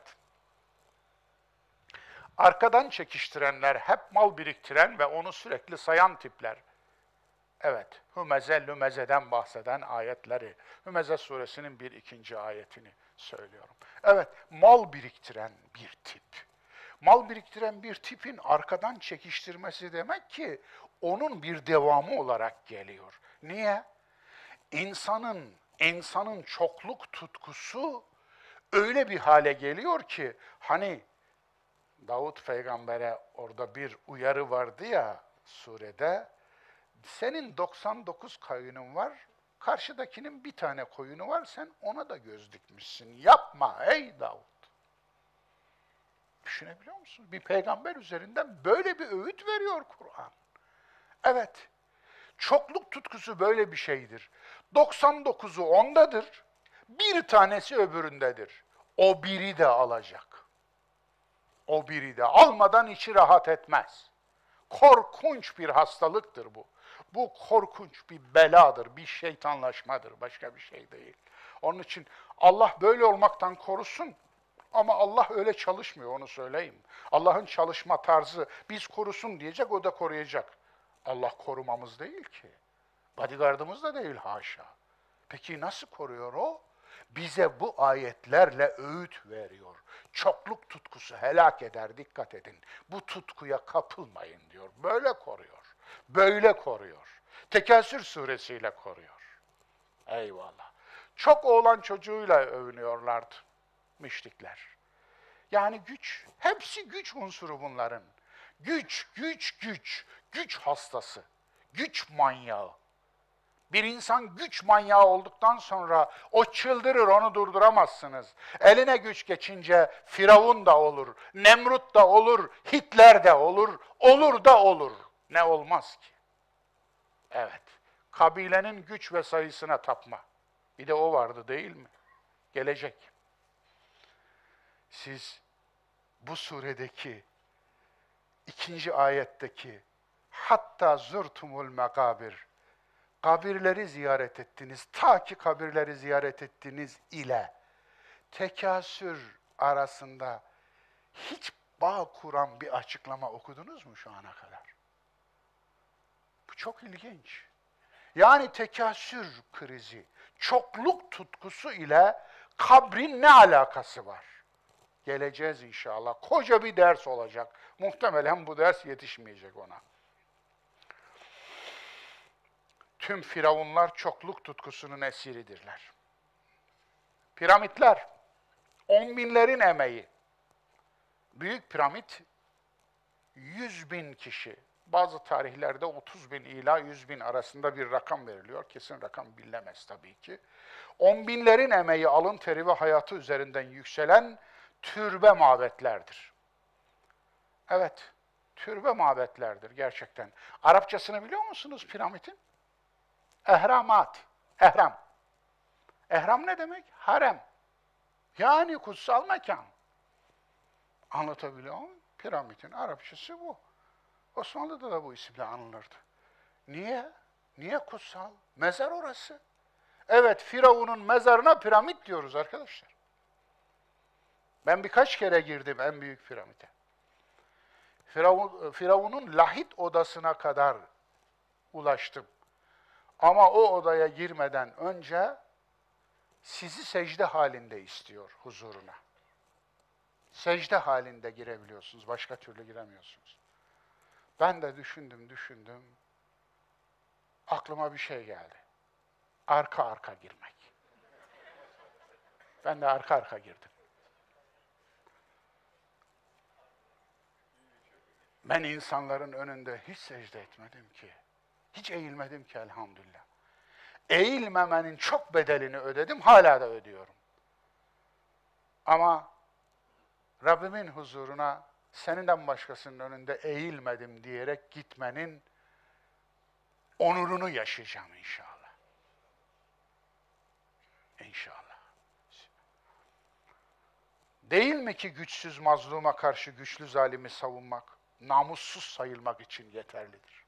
Arkadan çekiştirenler, hep mal biriktiren ve onu sürekli sayan tipler. Evet, Hümeze, Lümeze'den bahseden ayetleri, Hümeze suresinin bir ikinci ayetini söylüyorum. Evet, mal biriktiren bir tip. Mal biriktiren bir tipin arkadan çekiştirmesi demek ki onun bir devamı olarak geliyor. Niye? İnsanın, insanın çokluk tutkusu öyle bir hale geliyor ki, hani Davut peygambere orada bir uyarı vardı ya surede, senin doksan dokuz koyunun var, karşıdakinin bir tane koyunu var, sen ona da göz dikmişsin. Yapma ey Davut. Düşünebiliyor musunuz? Bir peygamber üzerinden böyle bir öğüt veriyor Kur'an. Evet, çokluk tutkusu böyle bir şeydir. doksan dokuzu ondadır, bir tanesi öbüründedir. O biri de alacak. O biri de almadan içi rahat etmez. Korkunç bir hastalıktır bu. Bu korkunç bir beladır, bir şeytanlaşmadır, başka bir şey değil. Onun için Allah böyle olmaktan korusun. Ama Allah öyle çalışmıyor, onu söyleyeyim. Allah'ın çalışma tarzı biz korusun diyecek, o da koruyacak. Allah korumamız değil ki. Bodyguardımız da değil haşa. Peki nasıl koruyor o? Bize bu ayetlerle öğüt veriyor. Çokluk tutkusu helak eder, dikkat edin. Bu tutkuya kapılmayın diyor. Böyle koruyor. Böyle koruyor. Tekasür suresiyle koruyor. Eyvallah. Çok oğlan çocuğuyla övünüyorlardı müşrikler. Yani güç, hepsi güç unsuru bunların. Güç, güç, güç, güç hastası, güç manyağı. Bir insan güç manyağı olduktan sonra o çıldırır, onu durduramazsınız. Eline güç geçince Firavun da olur, Nemrut da olur, Hitler de olur, olur da olur. Ne olmaz ki? Evet, kabilenin güç ve sayısına tapma. Bir de o vardı değil mi? Gelecek. Siz bu suredeki ikinci ayetteki hatta zurtumul mekabir, kabirleri ziyaret ettiniz, ta ki kabirleri ziyaret ettiniz ile tekasür arasında hiç bağ kuran bir açıklama okudunuz mu şu ana kadar? Bu çok ilginç. Yani tekasür krizi, çokluk tutkusu ile kabrin ne alakası var? Geleceğiz inşallah. Koca bir ders olacak. Muhtemelen bu ders yetişmeyecek ona. Tüm firavunlar çokluk tutkusunun esiridirler. Piramitler, on binlerin emeği. Büyük piramit, yüz bin kişi. Bazı tarihlerde otuz bin ila yüz bin arasında bir rakam veriliyor. Kesin rakam bilinemez tabii ki. On binlerin emeği, alın teri ve hayatı üzerinden yükselen türbe mabetlerdir. Evet, türbe mabetlerdir gerçekten. Arapçasını biliyor musunuz piramidin? Ehramat, ehram. Ehram ne demek? Harem. Yani kutsal mekan. Anlatabiliyor muyum? Piramidin Arapçası bu. Osmanlı'da da bu isimle anılırdı. Niye? Niye kutsal? Mezar orası. Evet, Firavun'un mezarına piramit diyoruz arkadaşlar. Ben birkaç kere girdim en büyük piramide. Firavun, Firavun'un lahit odasına kadar ulaştım. Ama o odaya girmeden önce sizi secde halinde istiyor huzuruna. Secde halinde girebiliyorsunuz, başka türlü giremiyorsunuz. Ben de düşündüm, düşündüm. Aklıma bir şey geldi. Arka arka girmek. Ben de arka arka girdim. Ben insanların önünde hiç secde etmedim ki. Hiç eğilmedim ki elhamdülillah. Eğilmemenin çok bedelini ödedim, hala da ödüyorum. Ama Rabbimin huzuruna seninden başkasının önünde eğilmedim diyerek gitmenin onurunu yaşayacağım inşallah. İnşallah. Değil mi ki güçsüz mazluma karşı güçlü zalimi savunmak, namussuz sayılmak için yeterlidir.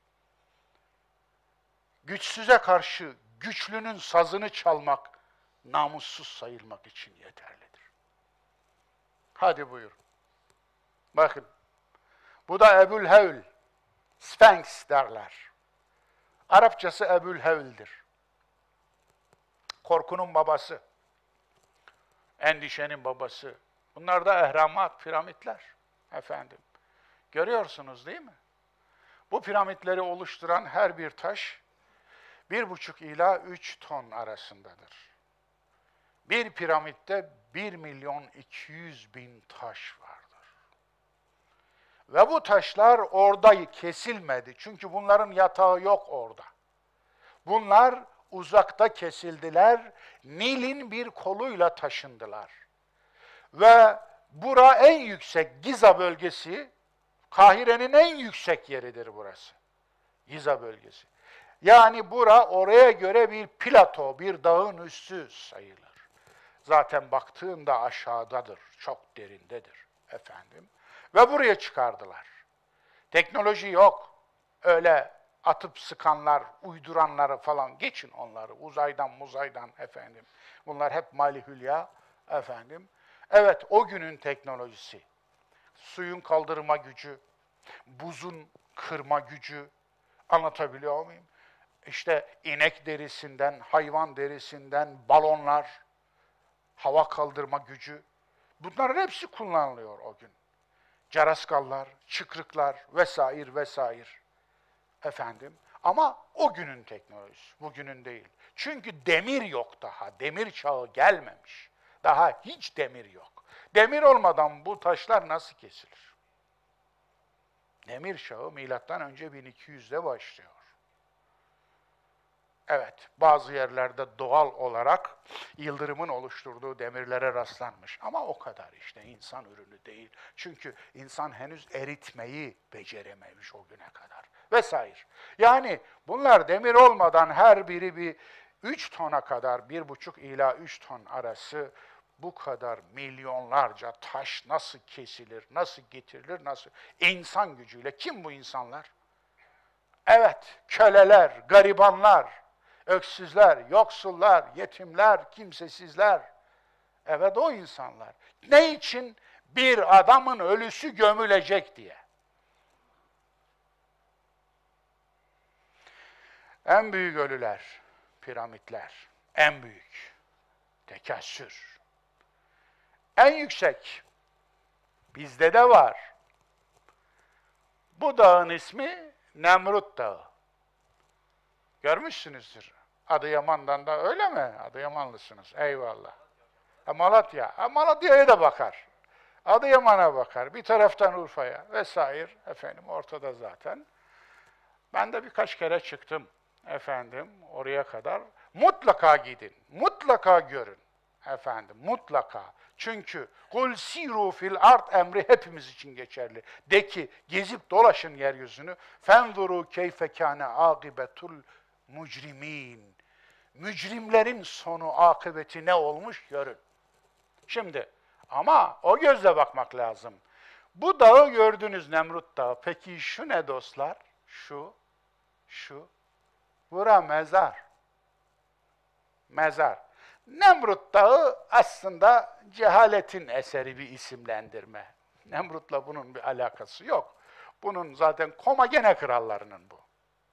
Güçsüze karşı güçlünün sazını çalmak, namussuz sayılmak için yeterlidir. Hadi buyur. Bakın, bu da Ebu'l-Hevl, Sphinx derler. Arapçası Ebu'l-Hevl'dir. Korkunun babası, endişenin babası. Bunlar da ehramat, piramitler efendim. Görüyorsunuz değil mi? Bu piramitleri oluşturan her bir taş, bir buçuk ila üç ton arasındadır. Bir piramitte bir milyon iki yüz bin taş vardır. Ve bu taşlar orada kesilmedi. Çünkü bunların yatağı yok orada. Bunlar uzakta kesildiler, Nil'in bir koluyla taşındılar. Ve bura en yüksek Giza bölgesi, Kahire'nin en yüksek yeridir burası. Giza bölgesi. Yani bura oraya göre bir plato, bir dağın üstü sayılır. Zaten baktığında aşağıdadır, çok derindedir efendim. Ve buraya çıkardılar. Teknoloji yok. Öyle atıp sıkanlar, uyduranları falan, geçin onları. Uzaydan muzaydan efendim. Bunlar hep mali hülya efendim. Evet, o günün teknolojisi. Suyun kaldırma gücü, buzun kırma gücü, anlatabiliyor muyum? İşte inek derisinden, hayvan derisinden balonlar, hava kaldırma gücü. Bunların hepsi kullanılıyor o gün. Caraskallar, çıkrıklar vesaire vesaire. Efendim. Ama o günün teknolojisi, bugünün değil. Çünkü demir yok daha, demir çağı gelmemiş. Daha hiç demir yok. Demir olmadan bu taşlar nasıl kesilir? Demir çağı milattan önce bin iki yüzde başlıyor. Evet, bazı yerlerde doğal olarak yıldırımın oluşturduğu demirlere rastlanmış. Ama o kadar işte, insan ürünü değil. Çünkü insan henüz eritmeyi becerememiş o güne kadar. Vesaire. Yani bunlar demir olmadan her biri bir üç tona kadar, bir buçuk ila üç ton arası bu kadar milyonlarca taş nasıl kesilir, nasıl getirilir, nasıl? İnsan gücüyle. Kim bu insanlar? Evet, köleler, garibanlar, öksüzler, yoksullar, yetimler, kimsesizler. Evet, o insanlar. Ne için? Bir adamın ölüsü gömülecek diye. En büyük ölüler, piramitler. En büyük. Tekessür. En yüksek. Bizde de var. Bu dağın ismi Nemrut Dağı. Görmüşsünüzdür. Adıyaman'dan da öyle mi? Adıyamanlısınız. Eyvallah. Ha, Malatya. Ha, Malatya'ya da bakar. Adıyaman'a bakar. Bir taraftan Urfa'ya vesaire. Efendim ortada zaten. Ben de birkaç kere çıktım. Efendim oraya kadar. Mutlaka gidin. Mutlaka görün. Efendim mutlaka. Çünkü kul siru fil ard emri hepimiz için geçerli. De ki gezip dolaşın yeryüzünü. Fenzuru keyfe kâne âgibetul mucrimin. Mücrimlerin sonu, akıbeti ne olmuş görün. Şimdi ama o gözle bakmak lazım. Bu dağı gördünüz, Nemrut Dağı. Peki şu ne dostlar? Şu, şu. Bura mezar. Mezar. Nemrut Dağı aslında cehaletin eseri bir isimlendirme. Nemrut'la bunun bir alakası yok. Bunun zaten Komagene krallarının bu.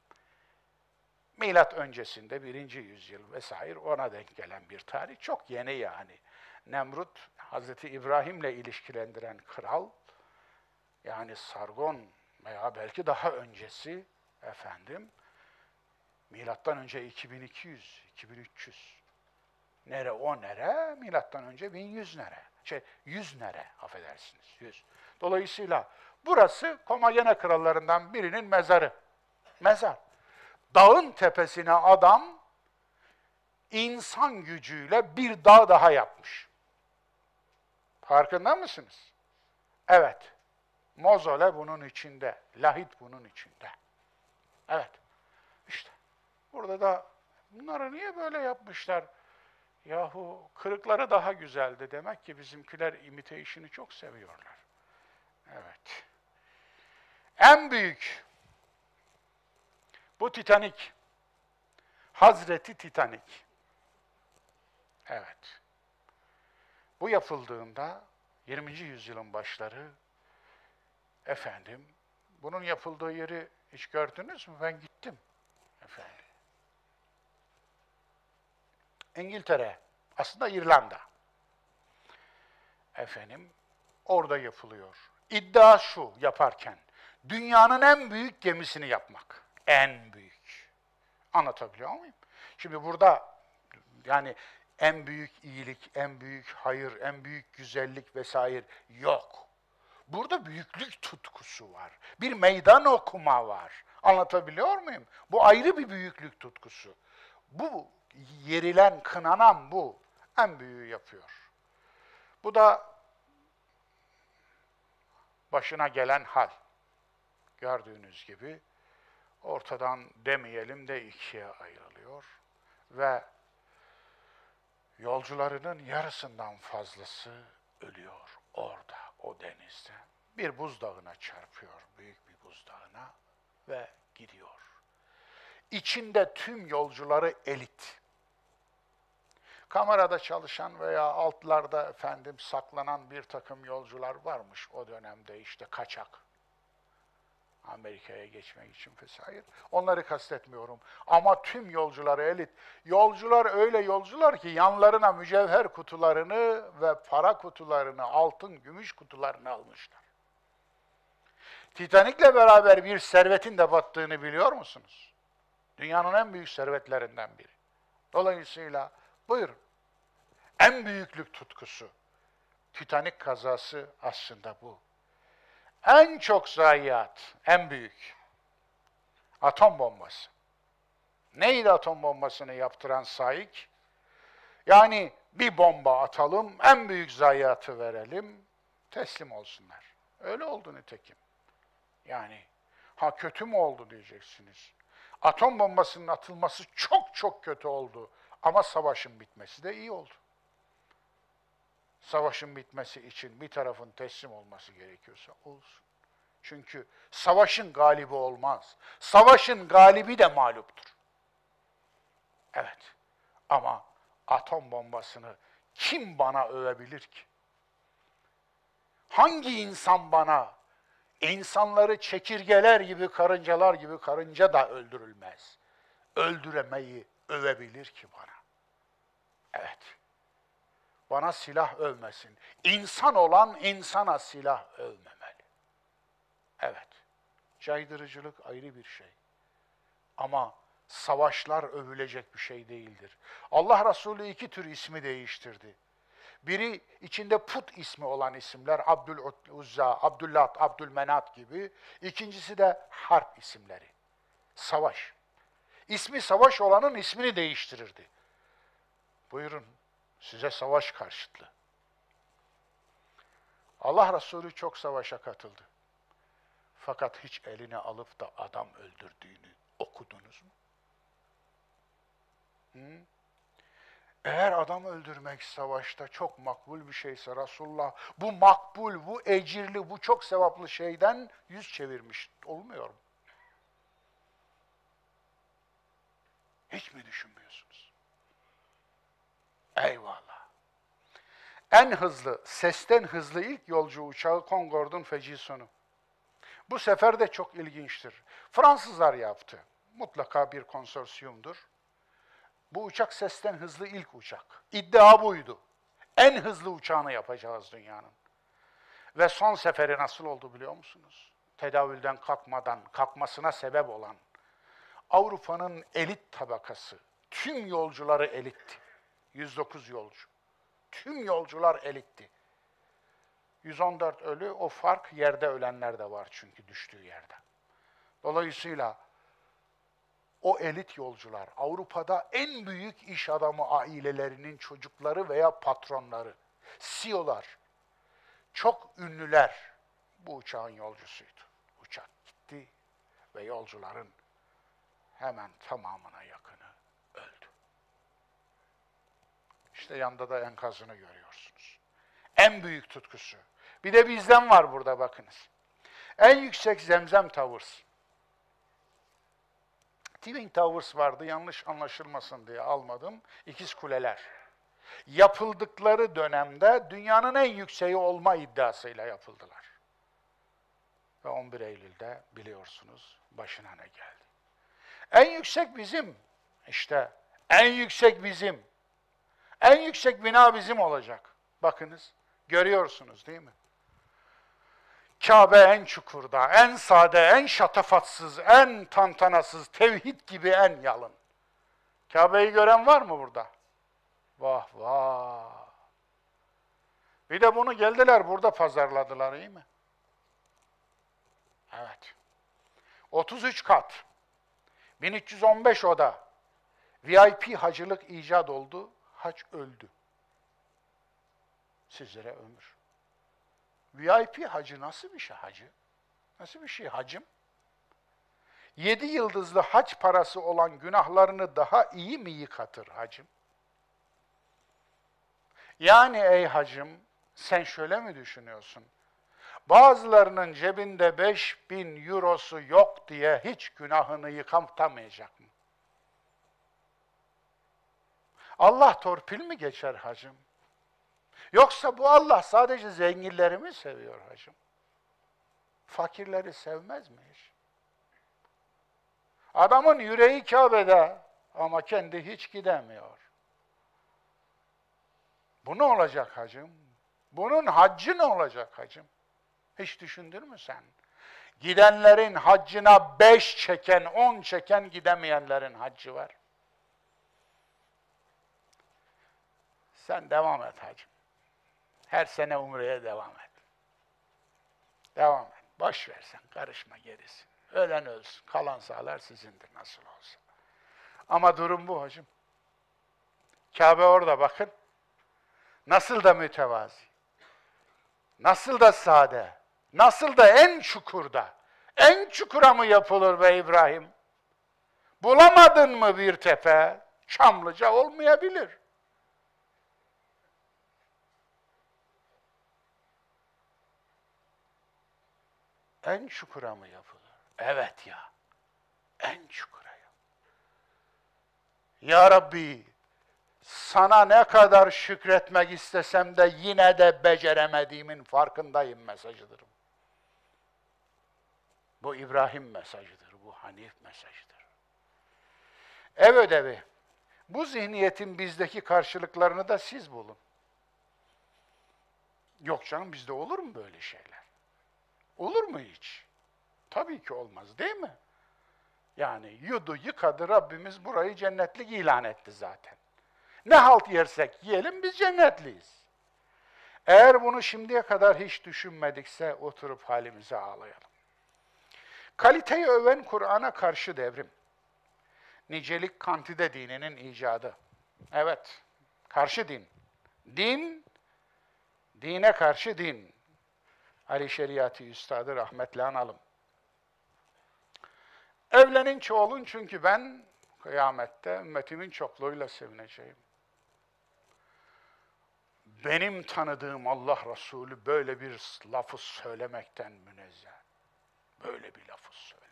Milat öncesinde birinci yüzyıl vesaire ona denk gelen bir tarih. Çok yeni yani. Nemrut, Hazreti İbrahim'le ilişkilendiren kral, yani Sargon veya belki daha öncesi efendim, milattan önce iki bin iki yüz, iki bin üç yüz Nere o nere? Milattan önce bin yüz nere? Şey, yüz nere, affedersiniz, yüz. Dolayısıyla burası Komagene krallarından birinin mezarı. Mezar. Dağın tepesine adam insan gücüyle bir dağ daha yapmış. Farkında mısınız? Evet. Mozole bunun içinde. Lahit bunun içinde. Evet. İşte. Burada da bunları niye böyle yapmışlar? Yahu kırıkları daha güzeldi. Demek ki bizimkiler imitation'ı çok seviyorlar. Evet. En büyük bu Titanic. Hazreti Titanic. Evet. Bu yapıldığında yirminci yüzyılın başları, efendim, bunun yapıldığı yeri hiç gördünüz mü? Ben gittim efendim. İngiltere, aslında İrlanda. Efendim, orada yapılıyor. İddia şu yaparken, dünyanın en büyük gemisini yapmak. En büyük. Anlatabiliyor muyum? Şimdi burada yani en büyük iyilik, en büyük hayır, en büyük güzellik vesaire yok. Burada büyüklük tutkusu var. Bir meydan okuma var. Anlatabiliyor muyum? Bu ayrı bir büyüklük tutkusu. Bu yerilen, kınanan bu. En büyüğü yapıyor. Bu da başına gelen hal. Gördüğünüz gibi ortadan demeyelim de ikiye ayrılıyor. Ve yolcularının yarısından fazlası ölüyor orada, o denizde. Bir buzdağına çarpıyor, büyük bir buzdağına ve gidiyor. İçinde tüm yolcuları elit. Kamerada çalışan veya altlarda efendim saklanan bir takım yolcular varmış o dönemde, işte kaçak. Amerika'ya geçmek için vesaire. Onları kastetmiyorum. Ama tüm yolcuları elit. Yolcular öyle yolcular ki yanlarına mücevher kutularını ve para kutularını, altın, gümüş kutularını almışlar. Titanik'le beraber bir servetin de battığını biliyor musunuz? Dünyanın en büyük servetlerinden biri. Dolayısıyla buyurun. En büyüklük tutkusu. Titanik kazası aslında bu. En çok zayiat, en büyük. Atom bombası. Neydi atom bombasını yaptıran sahik? Yani bir bomba atalım, en büyük zayiatı verelim, teslim olsunlar. Öyle oldu nitekim. Yani ha kötü mü oldu diyeceksiniz. Atom bombasının atılması çok çok kötü oldu. Ama savaşın bitmesi de iyi oldu. Savaşın bitmesi için bir tarafın teslim olması gerekiyorsa olsun. Çünkü savaşın galibi olmaz. Savaşın galibi de mağluptur. Evet. Ama atom bombasını kim bana övebilir ki? Hangi insan bana insanları çekirgeler gibi, karıncalar gibi, karınca da öldürülmez. Öldüremeyi övebilir ki bana? Evet. Bana silah övmesin. İnsan olan insana silah övmemeli. Evet. Caydırıcılık ayrı bir şey. Ama savaşlar övülecek bir şey değildir. Allah Resulü iki tür ismi değiştirdi. Biri içinde put ismi olan isimler, Abdüluzza, Abdüllat, Abdülmenat gibi. İkincisi de harp isimleri. Savaş. İsmi savaş olanın ismini değiştirirdi. Buyurun, size savaş karşıtlı. Allah Resulü çok savaşa katıldı. Fakat hiç eline alıp da adam öldürdüğünü okudunuz mu? Hı? Eğer adam öldürmek savaşta çok makbul bir şeyse Resulullah bu makbul, bu ecirli, bu çok sevaplı şeyden yüz çevirmiş. Olmuyor mu? Hiç mi düşünmüyorsunuz? Eyvallah. En hızlı, sesten hızlı ilk yolcu uçağı Concorde'un feci sonu. Bu sefer de çok ilginçtir. Fransızlar yaptı. Mutlaka bir konsorsiyumdur. Bu uçak sesten hızlı ilk uçak. İddia buydu. En hızlı uçağını yapacağız dünyanın. Ve son seferi nasıl oldu biliyor musunuz? Tedavülden kalkmadan, kalkmasına sebep olan Avrupa'nın elit tabakası, tüm yolcuları elitti. yüz dokuz yolcu. Tüm yolcular elitti. yüz on dört ölü, o fark yerde ölenler de var çünkü düştüğü yerde. Dolayısıyla o elit yolcular, Avrupa'da en büyük iş adamı ailelerinin çocukları veya patronları, C E O'lar, çok ünlüler bu uçağın yolcusuydu. Uçak gitti ve yolcuların hemen tamamına yakını öldü. İşte yanda da enkazını görüyorsunuz. En büyük tutkusu. Bir de bizden var burada bakınız. En yüksek Zemzem Towers. Twin Towers vardı, yanlış anlaşılmasın diye almadım. İkiz kuleler. Yapıldıkları dönemde dünyanın en yükseği olma iddiasıyla yapıldılar. Ve on bir Eylül'de biliyorsunuz başına ne geldi. En yüksek bizim. İşte en yüksek bizim. En yüksek bina bizim olacak. Bakınız, görüyorsunuz değil mi? Kabe en çukurda, en sade, en şatafatsız, en tantanasız, tevhid gibi en yalın. Kabe'yi gören var mı burada? Vah vah! Bir de bunu geldiler burada pazarladılar, iyi mi? Evet. otuz üç kat, bin üç yüz on beş oda, V I P hacılık icat oldu, hac öldü. Sizlere ömür. V I P hacı nasıl bir şey hacı? Nasıl bir şey hacım? Yedi yıldızlı hac parası olan günahlarını daha iyi mi yıkatır hacım? Yani ey hacım, sen şöyle mi düşünüyorsun? Bazılarının cebinde beş bin eurosu yok diye hiç günahını yıkatamayacak mı? Allah torpil mi geçer hacım? Yoksa bu Allah sadece zenginleri mi seviyor hacım? Fakirleri sevmez mi hiç? Adamın yüreği Kabe'de ama kendi hiç gidemiyor. Bu ne olacak hacım? Bunun haccı ne olacak hacım? Hiç düşündün mü sen? Gidenlerin haccına beş çeken, on çeken gidemeyenlerin haccı var. Sen devam et hacım. Her sene umreye devam et. Devam et. Boş ver sen, karışma gerisi. Ölen ölsün, kalan sağlar sizindir nasıl olsa. Ama durum bu hacım. Kabe orada bakın. Nasıl da mütevazi. Nasıl da sade. Nasıl da en çukurda. En çukura mı yapılır be İbrahim? Bulamadın mı bir tepe? Çamlıca olmayabilir. En çukura mı yapılır? Evet ya. En çukura ya. Ya Rabbi, sana ne kadar şükretmek istesem de yine de beceremediğimin farkındayım mesajıdır. Bu İbrahim mesajıdır, bu Hanif mesajıdır. Ev ödevi. Bu zihniyetin bizdeki karşılıklarını da siz bulun. Yok canım, bizde olur mu böyle şeyler? Olur mu hiç? Tabii ki olmaz, değil mi? Yani yudu yıkadı Rabbimiz, burayı cennetlik ilan etti zaten. Ne halt yersek yiyelim, biz cennetliyiz. Eğer bunu şimdiye kadar hiç düşünmedikse oturup halimize ağlayalım. Kaliteyi öven Kur'an'a karşı devrim. Nicelik kantide dininin icadı. Evet, karşı din. Din, dine karşı din. Ali Şeriati Üstadı rahmetle analım. Evlenin çoğulun çünkü ben kıyamette ümmetimin çokluğuyla sevineceğim. Benim tanıdığım Allah Resulü böyle bir lafı söylemekten münezzeh. Böyle bir lafı söyleme.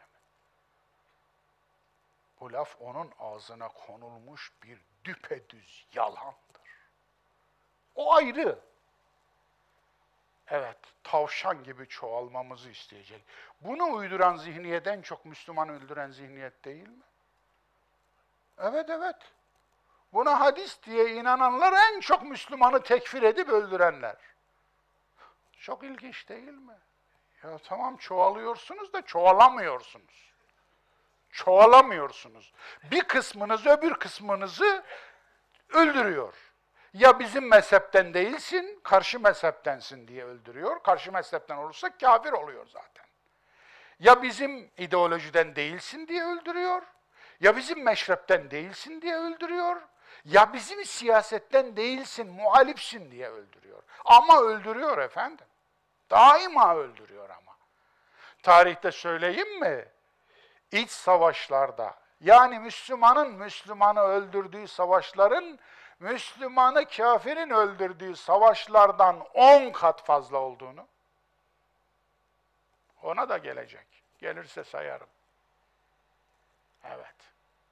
Bu laf onun ağzına konulmuş bir düpedüz yalandır. O ayrı. Evet, tavşan gibi çoğalmamızı isteyecek. Bunu uyduran zihniyet en çok Müslüman öldüren zihniyet değil mi? Evet, evet. Buna hadis diye inananlar en çok Müslümanı tekfir edip öldürenler. Çok ilginç değil mi? Ya tamam, çoğalıyorsunuz da çoğalamıyorsunuz. Çoğalamıyorsunuz. Bir kısmınız öbür kısmınızı öldürüyor. Ya bizim mezhepten değilsin, karşı mezheptensin diye öldürüyor. Karşı mezhepten olursa kafir oluyor zaten. Ya bizim ideolojiden değilsin diye öldürüyor, ya bizim meşrepten değilsin diye öldürüyor, ya bizim siyasetten değilsin, muhalifsin diye öldürüyor. Ama öldürüyor efendim. Daima öldürüyor ama. Tarihte söyleyeyim mi? İç savaşlarda, yani Müslümanın Müslümanı öldürdüğü savaşların, Müslümanı kafirin öldürdüğü savaşlardan on kat fazla olduğunu, ona da gelecek. Gelirse sayarım. Evet.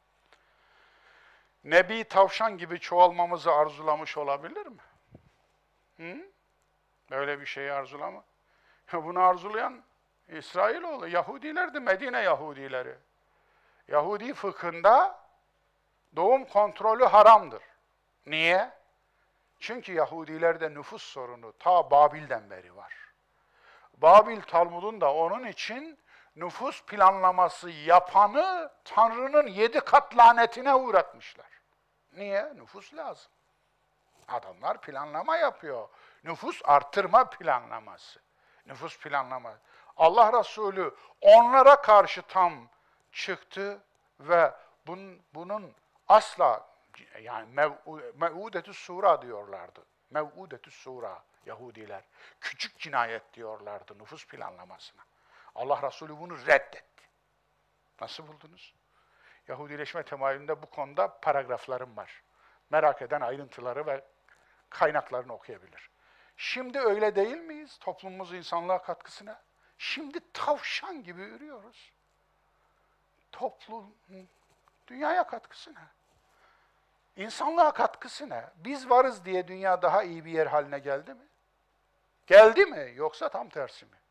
Nebi tavşan gibi çoğalmamızı arzulamış olabilir mi? Hı? Böyle bir şeyi arzulama. Bunu arzulayan İsrailoğlu, Yahudilerdi, Medine Yahudileri. Yahudi fıkhında doğum kontrolü haramdır. Niye? Çünkü Yahudilerde nüfus sorunu ta Babil'den beri var. Babil Talmud'unda onun için nüfus planlaması yapanı Tanrı'nın yedi kat lanetine uğratmışlar. Niye? Nüfus lazım. Adamlar planlama yapıyor. Nüfus artırma planlaması. Nüfus planlaması. Allah Resulü onlara karşı tam çıktı ve bunun, bunun asla, yani mev'udetü sura diyorlardı. Mev'udetü sura Yahudiler. Küçük cinayet diyorlardı nüfus planlamasına. Allah Resulü bunu reddetti. Nasıl buldunuz? Yahudileşme temayülünde bu konuda paragraflarım var. Merak eden ayrıntıları ve kaynaklarını okuyabilir. Şimdi öyle değil miyiz toplumumuz insanlığa katkısına? Şimdi tavşan gibi yürüyoruz. Toplum, dünyaya katkısı ne? İnsanlığa katkısı ne? Biz varız diye dünya daha iyi bir yer haline geldi mi? Geldi mi? Yoksa tam tersi mi?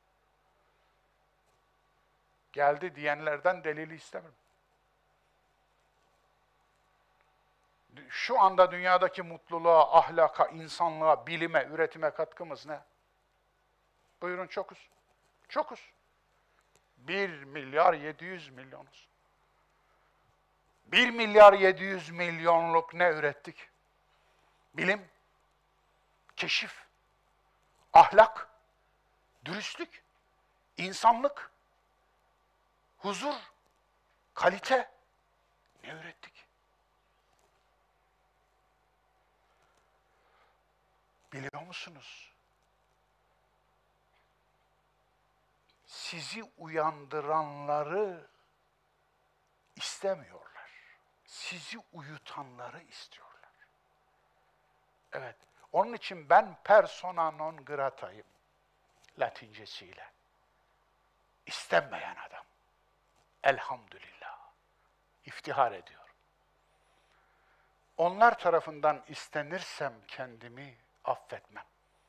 Geldi diyenlerden delili istemiyorum. Şu anda dünyadaki mutluluğa, ahlaka, insanlığa, bilime, üretime katkımız ne? Buyurun çokuz. Çokuz. Bir milyar yedi yüz milyonuz. Bir milyar yedi yüz milyonluk ne ürettik? Bilim, keşif, ahlak, dürüstlük, insanlık, huzur, kalite ne ürettik? Biliyor musunuz? Sizi uyandıranları istemiyorlar. Sizi uyutanları istiyorlar. Evet. Onun için ben persona non grata'yım. Latincesiyle. İstenmeyen adam. Elhamdülillah. İftihar ediyorum. Onlar tarafından istenirsem kendimi affetmem.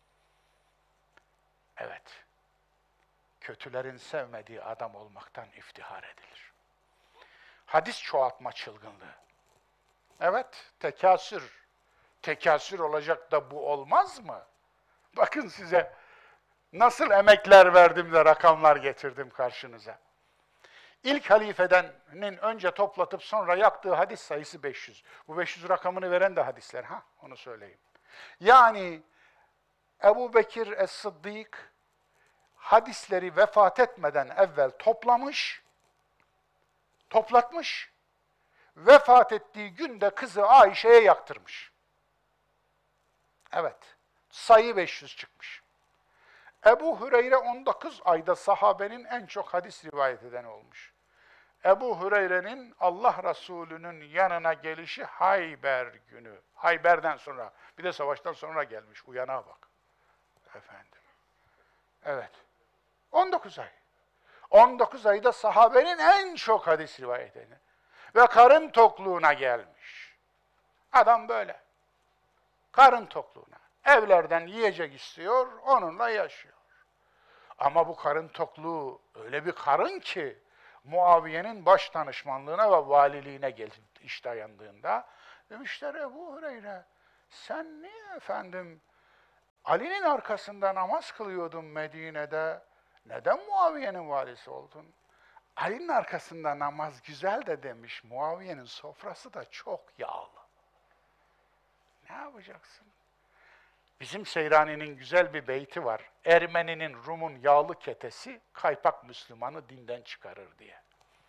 Evet. Kötülerin sevmediği adam olmaktan iftihar edilir. Hadis çoğaltma çılgınlığı. Evet, tekasür. Tekasür olacak da bu olmaz mı? Bakın size nasıl emekler verdim de rakamlar getirdim karşınıza. İlk halifedenin önce toplatıp sonra yaktığı hadis sayısı beş yüz. Bu beş yüz rakamını veren de hadisler, ha onu söyleyeyim. Yani Ebu Bekir Es-Sıddık hadisleri vefat etmeden evvel toplamış, toplatmış, vefat ettiği günde kızı Ayşe'ye yaktırmış. Evet, sayı beş yüz çıkmış. Ebu Hüreyre on dokuz ayda sahabenin en çok hadis rivayet edeni olmuş. Ebu Hüreyre'nin Allah Resulü'nün yanına gelişi Hayber günü. Hayber'den sonra, bir de savaştan sonra gelmiş. Uyana bak. Efendim. Evet. on dokuz ay. on dokuz ayda sahabenin en çok hadis rivayet edeni. Ve karın tokluğuna gelmiş. Adam böyle. Karın tokluğuna. Evlerden yiyecek istiyor, onunla yaşıyor. Ama bu karın tokluğu öyle bir karın ki, Muaviye'nin baş danışmanlığına ve valiliğine gelip iş dayandığında, demişler Ebu Hüreyre, sen niye efendim Ali'nin arkasında namaz kılıyordun Medine'de, neden Muaviye'nin valisi oldun? Ali'nin arkasında namaz güzel de demiş, Muaviye'nin sofrası da çok yağlı. Ne yapacaksın? Bizim Seyrani'nin güzel bir beyti var. Ermeninin, Rum'un yağlı ketesi, kaypak Müslümanı dinden çıkarır diye.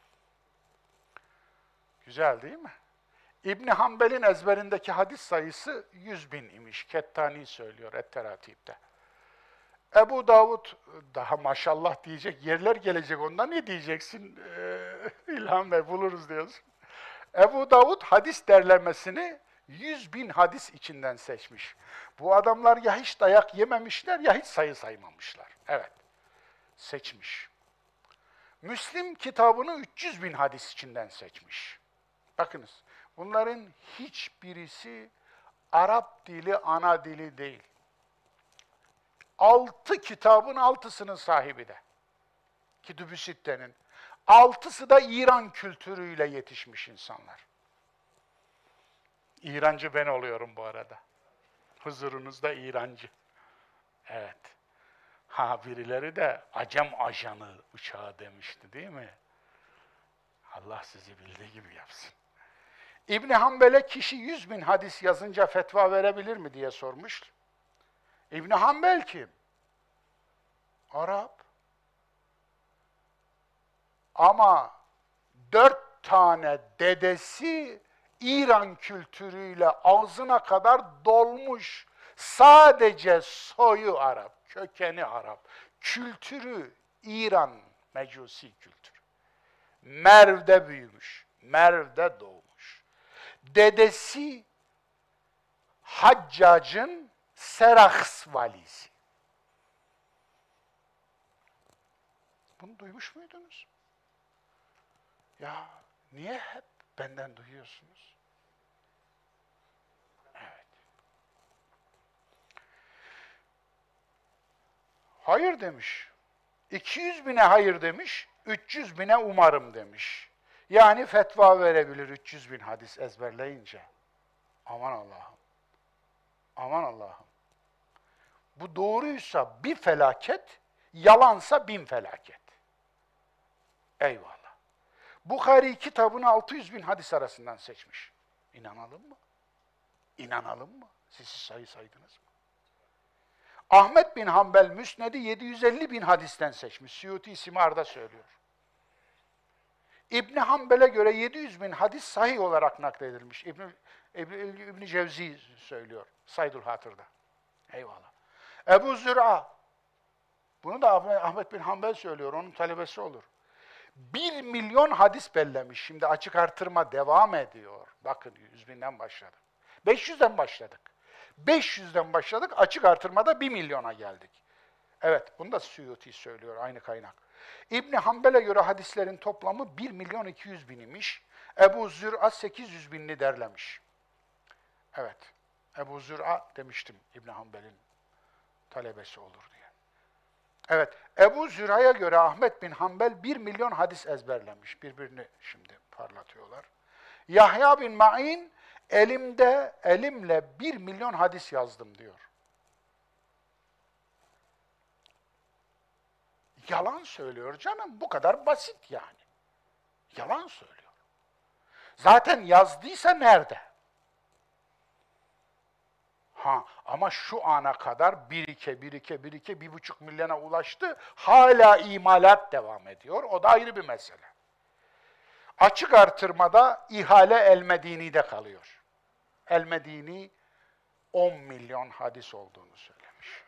Güzel değil mi? İbni Hanbel'in ezberindeki hadis sayısı yüz bin imiş. Kettani söylüyor Et-Teratib'de. Ebu Davud, daha maşallah diyecek yerler gelecek, ondan ne diyeceksin? Ee, İlhan Bey buluruz diyorsun. Ebu Davud hadis derlemesini yüz bin hadis içinden seçmiş. Bu adamlar ya hiç dayak yememişler ya hiç sayı saymamışlar. Evet, seçmiş. Müslim kitabını üç yüz bin hadis içinden seçmiş. Bakınız, bunların hiçbirisi Arap dili ana dili değil. Altı kitabın altısının sahibi de. Kütüb-ü Sitte'nin. Altısı da İran kültürüyle yetişmiş insanlar. İrancı ben oluyorum bu arada. Huzurunuzda İrancı. Evet. Ha birileri de Acem ajanı uçağı demişti değil mi? Allah sizi bildiği gibi yapsın. İbni Hanbel'e kişi yüz bin hadis yazınca fetva verebilir mi diye sormuş. İbni Hanbel kim? Arap. Ama dört tane dedesi İran kültürüyle ağzına kadar dolmuş. Sadece soyu Arap, kökeni Arap. Kültürü İran mecusi kültürü. Merv'de büyümüş, Merv'de doğmuş. Dedesi Haccac'ın Serahs valisi. Bunu duymuş muydunuz? Ya niye hep benden duyuyorsunuz? Evet. Hayır demiş. iki yüz bine hayır demiş, üç yüz bine umarım demiş. Yani fetva verebilir üç yüz bin hadis ezberleyince. Aman Allah'ım. Aman Allah'ım. Bu doğruysa bir felaket, yalansa bin felaket. Eyvallah. Bukhari kitabını altı yüz bin hadis arasından seçmiş. İnanalım mı? İnanalım mı? Siz sayı saydınız mı? Ahmet bin Hanbel Müsned'i yedi yüz elli bin hadisten seçmiş. Suyuti Simar'da söylüyor. İbni Hanbel'e göre yedi yüz bin hadis sahih olarak nakledilmiş. İbni, İbni, İbni Cevzi söylüyor. Saydul Hatır'da. Eyvallah. Ebu Zür'a, bunu da Ahmet bin Hanbel söylüyor, onun talebesi olur. Bir milyon hadis bellemiş. Şimdi açık artırma devam ediyor. Bakın yüz binden başladık. beş yüzden başladık. beş yüzden başladık, açık artırmada bir milyona geldik. Evet, bunu da Suyuti söylüyor, aynı kaynak. İbni Hanbel'e göre hadislerin toplamı bir milyon iki yüz bin imiş. Ebu Zür'a sekiz yüz binini derlemiş. Evet, Ebu Zür'a demiştim İbni Hanbel'in talebesi olur diye. Evet, Ebu Züra'ya göre Ahmet bin Hanbel bir milyon hadis ezberlemiş. Birbirini şimdi parlatıyorlar. Yahya bin Ma'in, elimde, elimle bir milyon hadis yazdım diyor. Yalan söylüyor canım, bu kadar basit yani. Yalan söylüyor. Zaten yazdıysa nerede? Ha, ama şu ana kadar birike, birike, birike, bir buçuk milyona ulaştı. Hala imalat devam ediyor. O da ayrı bir mesele. Açık artırmada ihale El-Medini'de kalıyor. El-Medini on milyon hadis olduğunu söylemiş.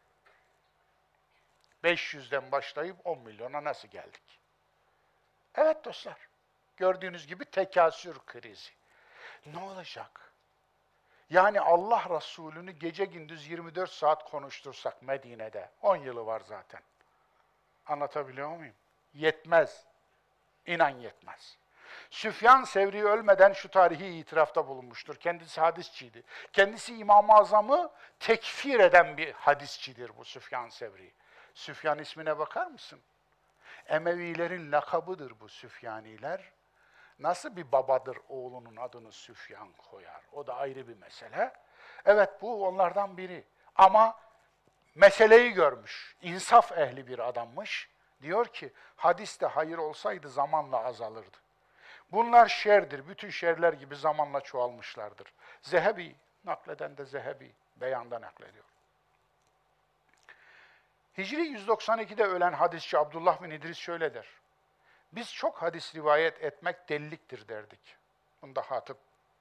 beş yüzden başlayıp on milyona nasıl geldik? Evet dostlar, gördüğünüz gibi tekasür krizi. Ne olacak? Yani Allah Resulü'nü gece gündüz yirmi dört saat konuştursak Medine'de, on yılı var zaten. Anlatabiliyor muyum? Yetmez. İnan yetmez. Süfyan Sevri ölmeden şu tarihi itirafta bulunmuştur. Kendisi hadisçiydi. Kendisi İmam-ı Azam'ı tekfir eden bir hadisçidir bu Süfyan Sevri. Süfyan ismine bakar mısın? Emevilerin lakabıdır bu Süfyaniler. Nasıl bir babadır oğlunun adını Süfyan koyar? O da ayrı bir mesele. Evet, bu onlardan biri. Ama meseleyi görmüş. İnsaf ehli bir adammış. Diyor ki, hadiste hayır olsaydı zamanla azalırdı. Bunlar şerdir. Bütün şerler gibi zamanla çoğalmışlardır. Zehebi Nakleden de Zehebi beyanda naklediyor. Hicri yüz doksan ikide ölen hadisçi Abdullah bin İdris şöyle der. Biz çok hadis rivayet etmek deliliktir derdik. Bunu da Hatip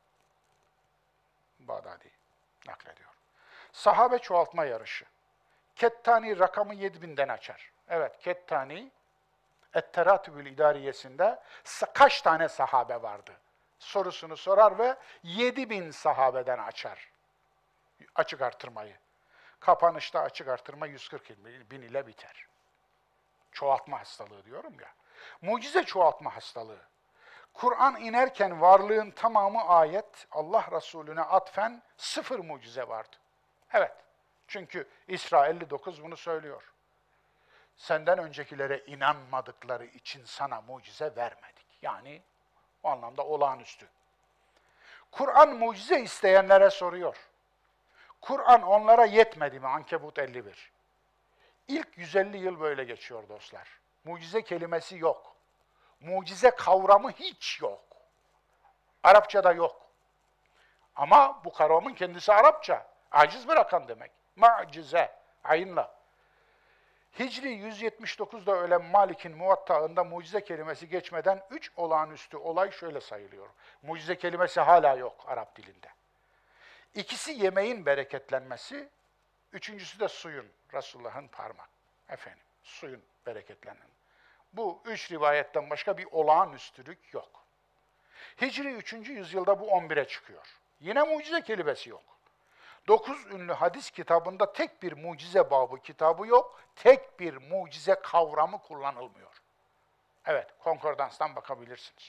Bağdadi naklediyor. Sahabe çoğaltma yarışı. Kettani rakamı yedi binden açar. Evet, Kettani Et-Teratübül İdariyesinde kaç tane sahabe vardı sorusunu sorar ve yedi bin sahabeden açar açık artırmayı. Kapanışta açık artırma yüz kırk bin ile biter. Çoğaltma hastalığı diyorum ya. Mucize çoğaltma hastalığı. Kur'an inerken varlığın tamamı ayet, Allah Resulüne atfen sıfır mucize vardı. Evet, çünkü İsra elli dokuz bunu söylüyor. Senden öncekilere inanmadıkları için sana mucize vermedik. Yani o anlamda olağanüstü. Kur'an mucize isteyenlere soruyor. Kur'an onlara yetmedi mi? Ankebut elli bir. İlk yüz elli yıl böyle geçiyor dostlar. Mucize kelimesi yok. Mucize kavramı hiç yok. Arapçada yok. Ama bu kavramın kendisi Arapça. Aciz bırakan demek. Mucize, ayınla. Hicri yüz yetmiş dokuzda ölen Malik'in Muvatta'ında mucize kelimesi geçmeden üç olağanüstü olay şöyle sayılıyor. Mucize kelimesi hala yok Arap dilinde. İkisi yemeğin bereketlenmesi, üçüncüsü de suyun, Resulullah'ın parmak. Efendim, suyun bereketlenmesi. Bu üç rivayetten başka bir olağanüstülük yok. Hicri üçüncü yüzyılda bu on bire çıkıyor. Yine mucize kelimesi yok. Dokuz ünlü hadis kitabında tek bir mucize babı kitabı yok, tek bir mucize kavramı kullanılmıyor. Evet, konkordanstan bakabilirsiniz.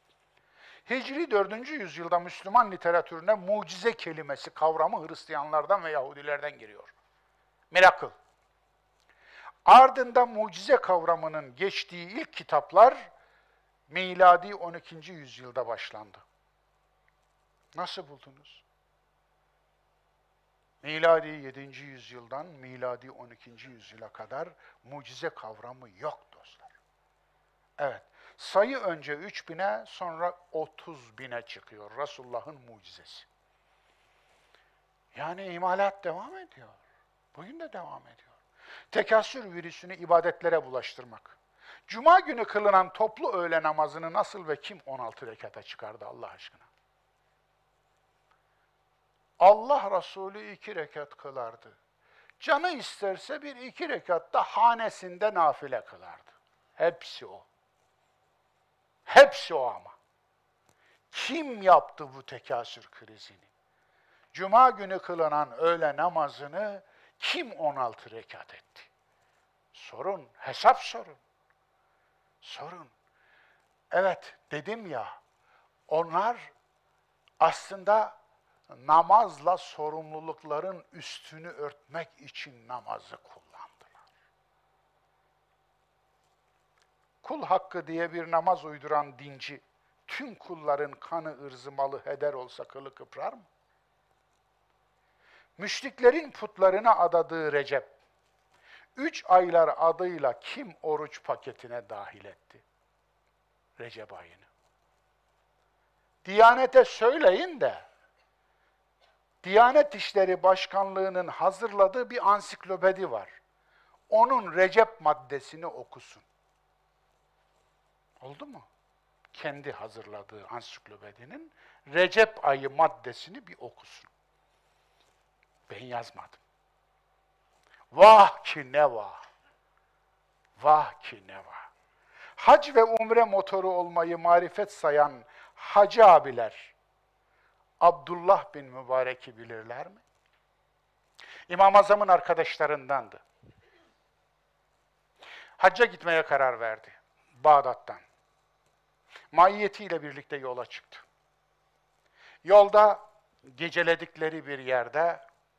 Hicri dördüncü yüzyılda Müslüman literatürüne mucize kelimesi kavramı Hristiyanlardan ve Yahudilerden giriyor. Miracle. Ardından mucize kavramının geçtiği ilk kitaplar miladi on ikinci yüzyılda başlandı. Nasıl buldunuz? Miladi yedinci yüzyıldan miladi on ikinci yüzyıla kadar mucize kavramı yok dostlar. Evet, sayı önce üç bine sonra otuz bine çıkıyor Resulullah'ın mucizesi. Yani imalat devam ediyor. Bugün de devam ediyor. Tekasür virüsünü ibadetlere bulaştırmak. Cuma günü kılınan toplu öğle namazını nasıl ve kim on altı rekata çıkardı Allah aşkına? Allah Resulü iki rekat kılardı. Canı isterse bir iki rekatta hanesinde nafile kılardı. Hepsi o. Hepsi o ama. Kim yaptı bu tekasür krizini? Cuma günü kılınan öğle namazını kim on altı rekat etti? Sorun, hesap sorun. Sorun. Evet, dedim ya, onlar aslında namazla sorumlulukların üstünü örtmek için namazı kullandılar. Kul hakkı diye bir namaz uyduran dinci, tüm kulların kanı, ırzı, malı heder olsa kılı kıprar mı? Müşriklerin putlarına adadığı Recep, üç aylar adıyla kim oruç paketine dahil etti? Recep ayını. Diyanete söyleyin de, Diyanet İşleri Başkanlığı'nın hazırladığı bir ansiklopedi var. Onun Recep maddesini okusun. Oldu mu? Kendi hazırladığı ansiklopedinin Recep ayı maddesini bir okusun. Ben yazmadım. Vah ki ne vah. Vah ki ne vah. Hac ve umre motoru olmayı marifet sayan hacı abiler, Abdullah bin Mübarek'i bilirler mi? İmam-ı Azam'ın arkadaşlarındandı. Hacca gitmeye karar verdi. Bağdat'tan. Maiyetiyle birlikte yola çıktı. Yolda geceledikleri bir yerde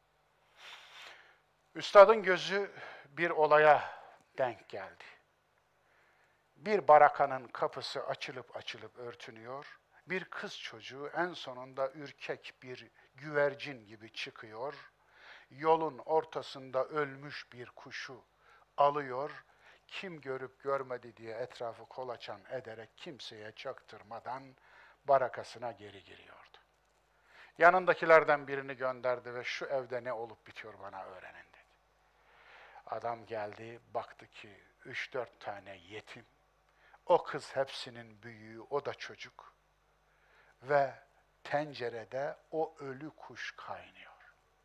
üstadın gözü bir olaya denk geldi. Bir barakanın kapısı açılıp açılıp örtünüyor. Bir kız çocuğu en sonunda ürkek bir güvercin gibi çıkıyor. Yolun ortasında ölmüş bir kuşu alıyor. Kim görüp görmedi diye etrafı kolaçan ederek kimseye çaktırmadan barakasına geri giriyordu. Yanındakilerden birini gönderdi ve şu evde ne olup bitiyor bana öğrenin dedi. Adam geldi, baktı ki üç dört tane yetim. O kız hepsinin büyüğü, o da çocuk. Ve tencerede o ölü kuş kaynıyor.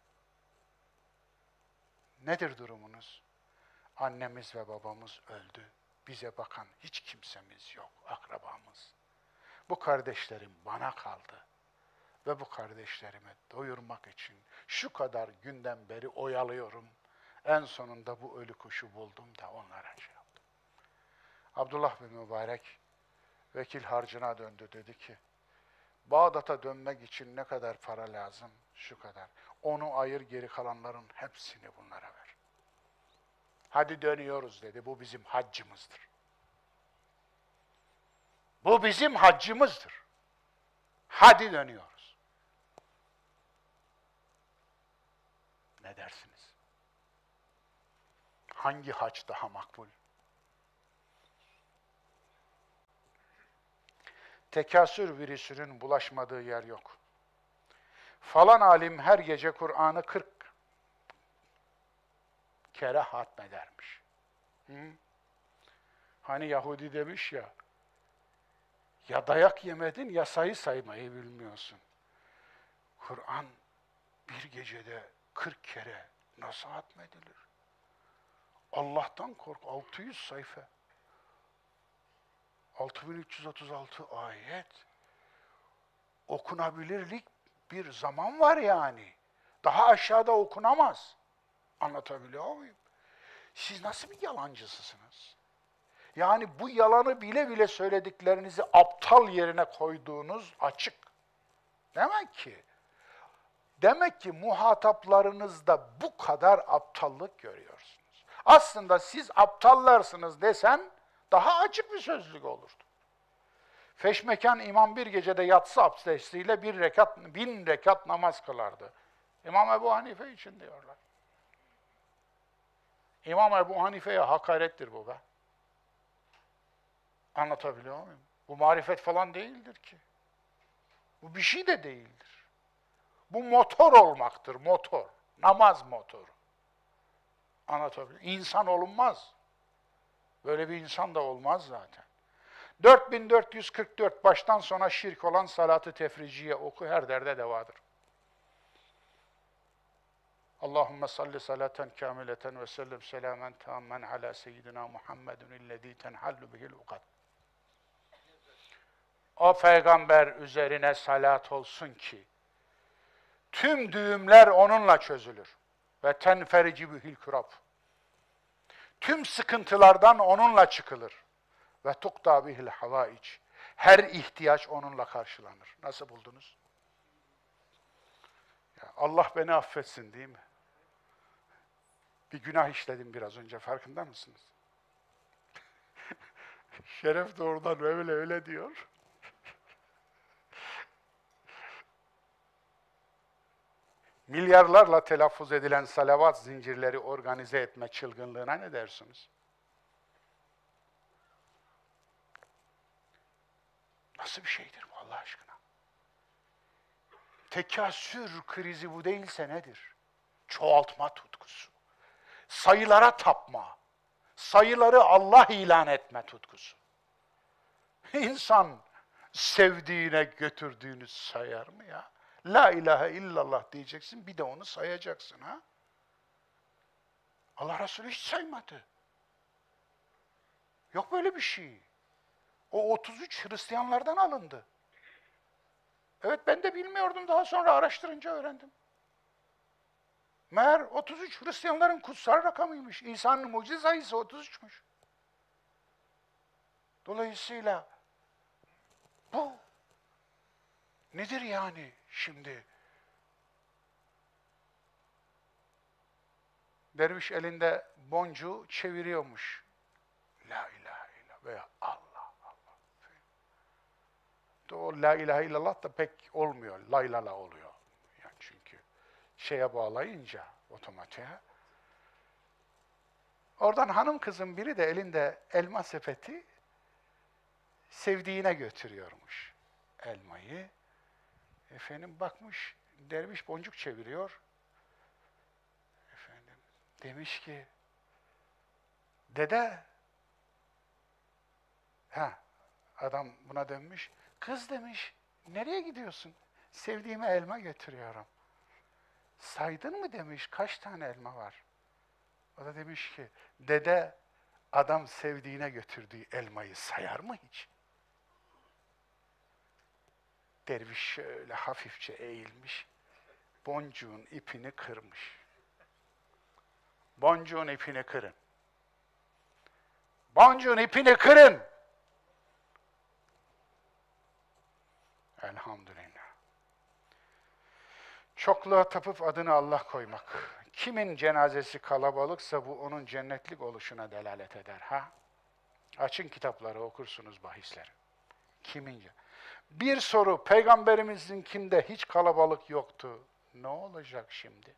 Nedir durumunuz? Annemiz ve babamız öldü. Bize bakan hiç kimsemiz yok, akrabamız. Bu kardeşlerim bana kaldı. Ve bu kardeşlerimi doyurmak için şu kadar günden beri oyalıyorum. En sonunda bu ölü kuşu buldum da onlara şey yaptım. Abdullah bin Mübarek vekil harcına döndü, dedi ki, Bağdat'a dönmek için ne kadar para lazım? Şu kadar. Onu ayır, geri kalanların hepsini bunlara ver. Hadi dönüyoruz dedi. Bu bizim haccımızdır. Bu bizim haccımızdır. Hadi dönüyoruz. Ne dersiniz? Hangi hac daha makbul? Tekasür virüsünün bulaşmadığı yer yok. Falan alim her gece Kur'an'ı kırk kere hatmedermiş. Hı? Hani Yahudi demiş ya, ya dayak yemedin ya sayı saymayı bilmiyorsun. Kur'an bir gecede kırk kere nasıl hatmedilir? Allah'tan kork, altı yüz sayfa. altı bin üç yüz otuz altı ayet. Okunabilirlik bir zaman var yani. Daha aşağıda okunamaz. Anlatabiliyor muyum? Siz nasıl bir yalancısısınız? Yani bu yalanı bile bile söylediklerinizi aptal yerine koyduğunuz açık. Demek ki, demek ki muhataplarınızda bu kadar aptallık görüyorsunuz. Aslında siz aptallarsınız desen daha açık bir sözlük olurdu. Feşmekan imam bir gecede yatsı abdestiyle bir rekat, bin rekat namaz kılardı. İmam Ebu Hanife için diyorlar. İmam Ebu Hanife'ye hakarettir bu be. Anlatabiliyor muyum? Bu marifet falan değildir ki. Bu bir şey de değildir. Bu motor olmaktır, motor. Namaz motoru. Anlatabiliyor muyum? İnsan olunmaz. Böyle bir insan da olmaz zaten. dört bin dört yüz kırk dört baştan sona şirk olan salat-ı tefriciye oku, her derde devadır. Allahümme salli salaten kamileten ve sellem selamen tammen ala seyyidina Muhammedun illezî tenhallu bihil ukad. O peygamber üzerine salat olsun ki tüm düğümler onunla çözülür. Ve tenferici bihil kurab. Tüm sıkıntılardan onunla çıkılır. Ve tukta bihil havaic. Her ihtiyaç onunla karşılanır. Nasıl buldunuz? Ya Allah beni affetsin değil mi? Bir günah işledim biraz önce, farkında mısınız? Şeref doğrudan öyle öyle diyor. Milyarlarla telaffuz edilen salavat zincirleri organize etme çılgınlığına ne dersiniz? Nasıl bir şeydir bu Allah aşkına? Tekasür krizi bu değilse nedir? Çoğaltma tutkusu. Sayılara tapma. Sayıları Allah ilan etme tutkusu. İnsan sevdiğine götürdüğünü sayar mı ya? La ilahe illallah diyeceksin, bir de onu sayacaksın ha? Allah Resulü hiç saymadı. Yok böyle bir şey. O otuz üç Hristiyanlardan alındı. Evet, ben de bilmiyordum, daha sonra araştırınca öğrendim. Meğer otuz üç Hristiyanların kutsal rakamıymış. İsa'nın mucize sayısı otuz üçmüş. Dolayısıyla bu nedir yani şimdi? Derviş elinde boncuğu çeviriyormuş. La ilahe illallah veya Allah Allah. O la ilahe illallah da pek olmuyor. La ilala oluyor. Yani çünkü şeye bağlayınca otomatiğe. Oradan hanım kızın biri de elinde elma sepeti sevdiğine götürüyormuş elmayı. Efendim bakmış, derviş boncuk çeviriyor. Efendim demiş ki, dede, ha adam buna dönmüş, kız demiş, nereye gidiyorsun? Sevdiğime elma götürüyorum. Saydın mı demiş, kaç tane elma var? O da demiş ki, dede, adam sevdiğine götürdüğü elmayı sayar mı hiç? Derviş şöyle hafifçe eğilmiş, boncuğun ipini kırmış. Boncuğun ipini kırın. Boncuğun ipini kırın. Elhamdülillah. Çokluğa tapıp adını Allah koymak. Kimin cenazesi kalabalıksa bu onun cennetlik oluşuna delalet eder. Ha? Açın kitapları, okursunuz bahisleri. Kimince? Bir soru, Peygamberimizinkinde hiç kalabalık yoktu. Ne olacak şimdi?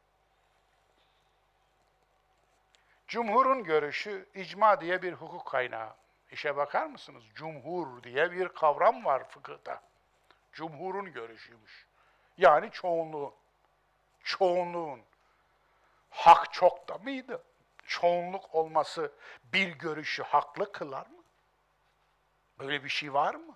Cumhurun görüşü, icma diye bir hukuk kaynağı. İşe bakar mısınız? Cumhur diye bir kavram var fıkıhta. Cumhurun görüşüymüş. Yani çoğunluğun. Çoğunluğun. Hak çok da mıydı? Çoğunluk olması bir görüşü haklı kılar mı? Böyle bir şey var mı?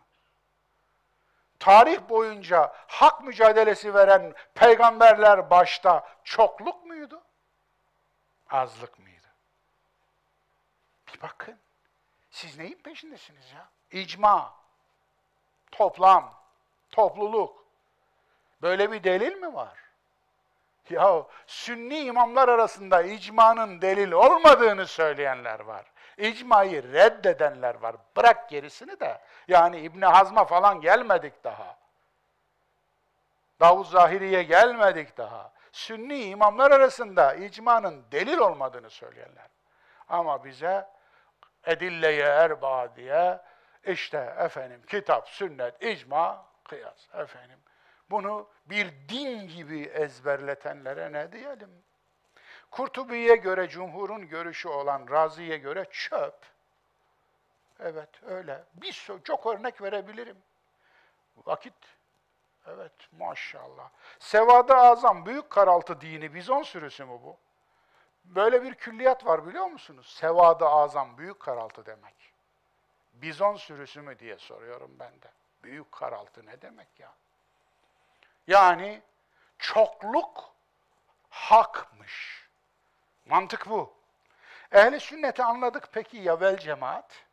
Tarih boyunca hak mücadelesi veren peygamberler başta çokluk muydu? Azlık mıydı? Bir bakın. Siz neyin peşindesiniz ya? İcma, toplam, topluluk. Böyle bir delil mi var? Ya Sünni imamlar arasında icmanın delil olmadığını söyleyenler var. İcmayı reddedenler var. Bırak gerisini de. Yani İbn Hazm'a falan gelmedik daha. Davud Zahiri'ye gelmedik daha. Sünni imamlar arasında icmanın delil olmadığını söyleyenler. Ama bize edille-i erba diye işte efendim kitap, sünnet, icma, kıyas efendim. Bunu bir din gibi ezberletenlere ne diyelim? Kurtubi'ye göre cumhurun görüşü olan Razi'ye göre çöp. Evet öyle. Bir çok örnek verebilirim. Vakit. Evet maşallah. Sevad-ı Azam Büyük Karaltı dini bizon sürüsü mü bu? Böyle bir külliyat var biliyor musunuz? Sevad-ı Azam Büyük Karaltı demek. Bizon sürüsü mü diye soruyorum ben de. Büyük Karaltı ne demek ya? Yani çokluk hakmış. Mantık bu. Ehl-i sünneti anladık peki ya vel cemaat?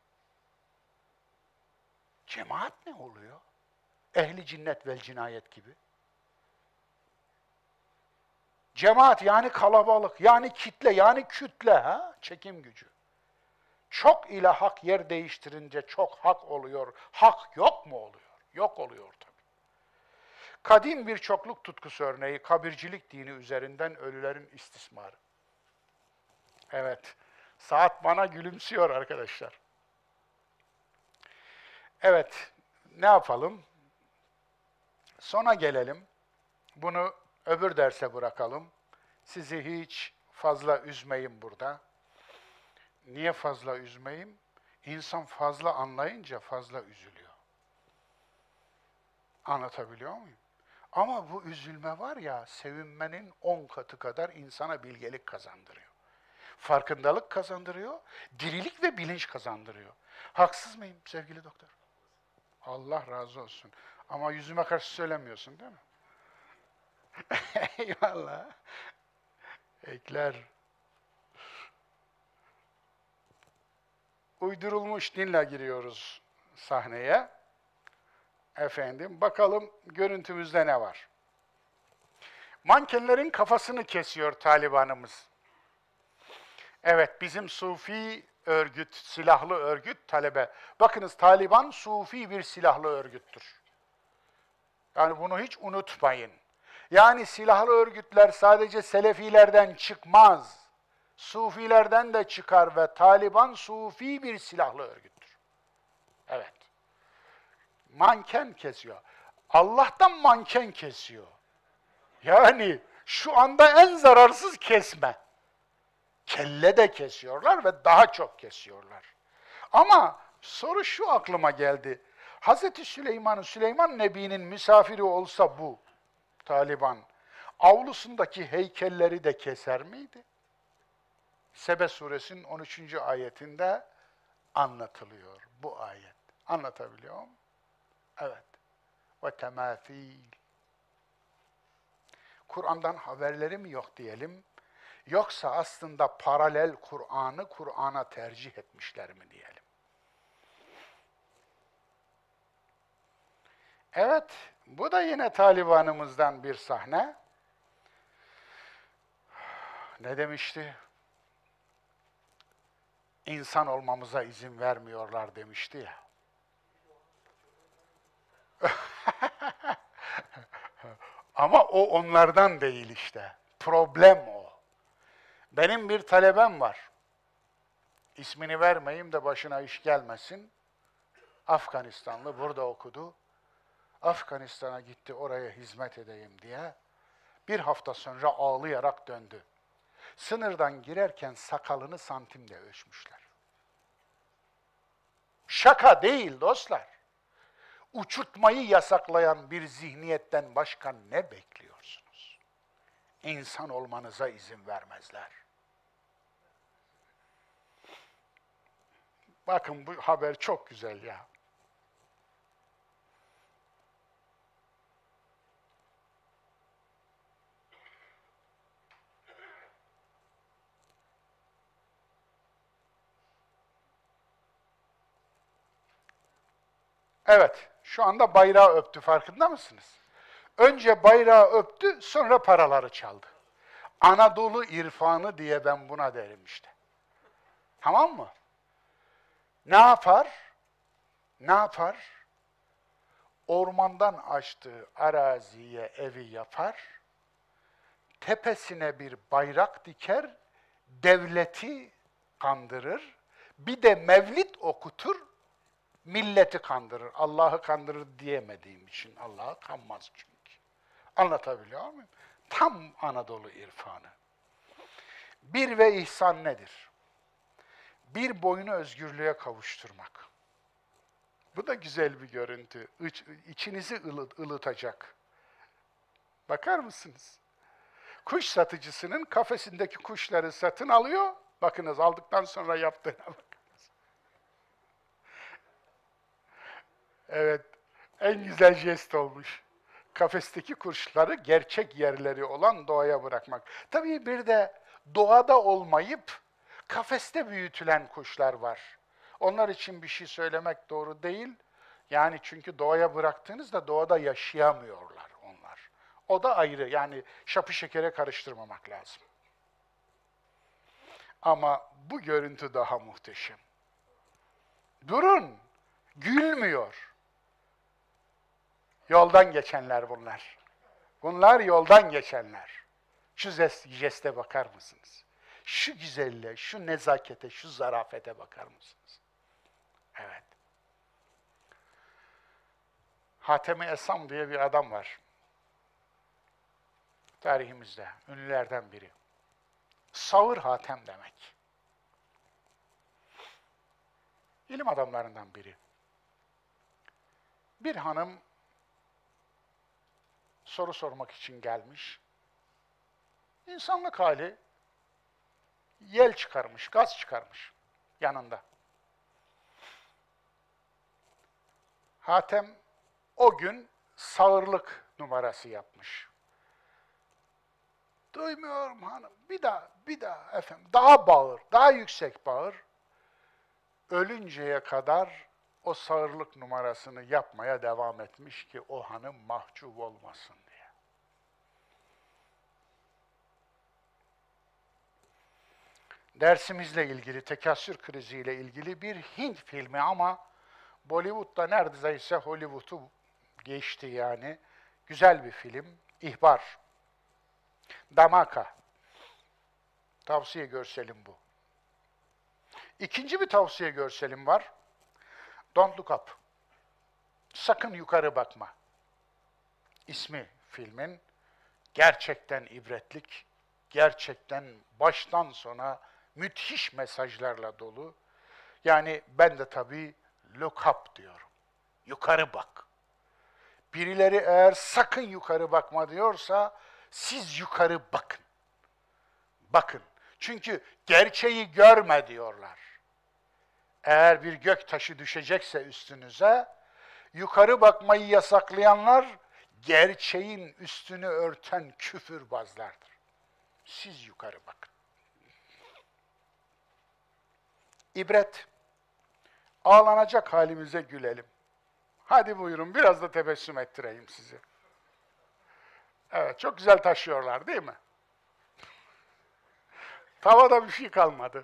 Cemaat ne oluyor? Ehli cinnet vel cinayet gibi. Cemaat yani kalabalık, yani kitle, yani kütle, ha? Çekim gücü. Çok ile hak yer değiştirince çok hak oluyor. Hak yok mu oluyor? Yok oluyor tabii. Kadim bir çokluk tutkusu örneği, kabircilik dini üzerinden ölülerin istismarı. Evet, saat bana gülümsüyor arkadaşlar. Evet, ne yapalım? Sona gelelim. Bunu öbür derse bırakalım. Sizi hiç fazla üzmeyin burada. Niye fazla üzmeyeyim? İnsan fazla anlayınca fazla üzülüyor. Anlatabiliyor muyum? Ama bu üzülme var ya, sevinmenin on katı kadar insana bilgelik kazandırıyor. Farkındalık kazandırıyor, dirilik ve bilinç kazandırıyor. Haksız mıyım sevgili doktor? Allah razı olsun. Ama yüzüme karşı söylemiyorsun değil mi? Eyvallah. Ekler. Uydurulmuş dinle giriyoruz sahneye. Efendim, bakalım görüntümüzde ne var? Mankenlerin kafasını kesiyor Talibanımız. Evet, bizim Sufi örgüt, silahlı örgüt talebe. Bakınız Taliban Sufi bir silahlı örgüttür. Yani bunu hiç unutmayın. Yani silahlı örgütler sadece Selefilerden çıkmaz. Sufilerden de çıkar ve Taliban Sufi bir silahlı örgüttür. Evet. Manken kesiyor. Allah'tan manken kesiyor. Yani şu anda en zararsız kesme. Kelle de kesiyorlar ve daha çok kesiyorlar. Ama soru şu aklıma geldi. Hazreti Süleyman'ın, Süleyman Nebi'nin misafiri olsa bu, Taliban avlusundaki heykelleri de keser miydi? Sebe suresinin on üçüncü ayetinde anlatılıyor bu ayet. Anlatabiliyor muyum? Evet. Ve temâfîl. Kur'an'dan haberleri mi yok diyelim, yoksa aslında paralel Kur'an'ı Kur'an'a tercih etmişler mi diyelim? Evet, bu da yine Taliban'ımızdan bir sahne. Ne demişti? İnsan olmamıza izin vermiyorlar demişti ya. Ama o onlardan değil işte. Problem o. Benim bir talebem var. İsmini vermeyeyim de başına iş gelmesin. Afganistanlı, burada okudu. Afganistan'a gitti oraya hizmet edeyim diye. Bir hafta sonra ağlayarak döndü. Sınırdan girerken sakalını santimle ölçmüşler. Şaka değil dostlar. Uçurtmayı yasaklayan bir zihniyetten başka ne bekliyorsunuz? İnsan olmanıza izin vermezler. Bakın bu haber çok güzel ya. Evet, şu anda bayrağı öptü, farkında mısınız? Önce bayrağı öptü, sonra paraları çaldı. Anadolu irfanı diye ben buna derim işte. Tamam mı? Ne yapar? Ne yapar? Ormandan açtığı araziye evi yapar, tepesine bir bayrak diker, devleti kandırır, bir de mevlid okutur, milleti kandırır. Allah'ı kandırır diyemediğim için, Allah'ı kanmaz çünkü. Anlatabiliyor muyum? Tam Anadolu irfanı. Bir ve ihsan nedir? Bir boyunu özgürlüğe kavuşturmak. Bu da güzel bir görüntü. İç, içinizi ılıt, ılıtacak. Bakar mısınız? Kuş satıcısının kafesindeki kuşları satın alıyor. Bakınız aldıktan sonra yaptığına bakınız. Evet, en güzel jest olmuş. Kafesteki kuşları gerçek yerleri olan doğaya bırakmak. Tabii bir de doğada olmayıp kafeste büyütülen kuşlar var. Onlar için bir şey söylemek doğru değil. Yani çünkü doğaya bıraktığınızda doğada yaşayamıyorlar onlar. O da ayrı. Yani şapı şekere karıştırmamak lazım. Ama bu görüntü daha muhteşem. Durun, gülmüyor. Yoldan geçenler bunlar. Bunlar yoldan geçenler. Şu jeste bakar mısınız? Şu güzelliğe, şu nezakete, şu zarafete bakar mısınız? Evet. Hatem-i Esam diye bir adam var. Tarihimizde, ünlülerden biri. Sağır Hatem demek. İlim adamlarından biri. Bir hanım soru sormak için gelmiş. İnsanlık hali, yel çıkarmış, gaz çıkarmış yanında. Hatem o gün sağırlık numarası yapmış. Duymuyorum hanım, bir daha, bir daha efendim, daha bağır, daha yüksek bağır. Ölünceye kadar o sağırlık numarasını yapmaya devam etmiş ki o hanım mahcup olmasın diye. Dersimizle ilgili, tekassür kriziyle ilgili bir Hint filmi ama Bollywood'da neredeyse Hollywood'u geçti yani. Güzel bir film, İhbar. Damaka. Tavsiye görselim bu. İkinci bir tavsiye görselim var. Don't Look Up. Sakın yukarı bakma. İsmi filmin. Gerçekten ibretlik, gerçekten baştan sona müthiş mesajlarla dolu. Yani ben de tabii look up diyorum. Yukarı bak. Birileri eğer sakın yukarı bakma diyorsa siz yukarı bakın. Bakın. Çünkü gerçeği görme diyorlar. Eğer bir gök taşı düşecekse üstünüze, yukarı bakmayı yasaklayanlar gerçeğin üstünü örten küfürbazlardır. Siz yukarı bakın. İbret. Ağlanacak halimize gülelim. Hadi buyurun, biraz da tebessüm ettireyim sizi. Evet, çok güzel taşıyorlar değil mi? Tavada bir şey kalmadı.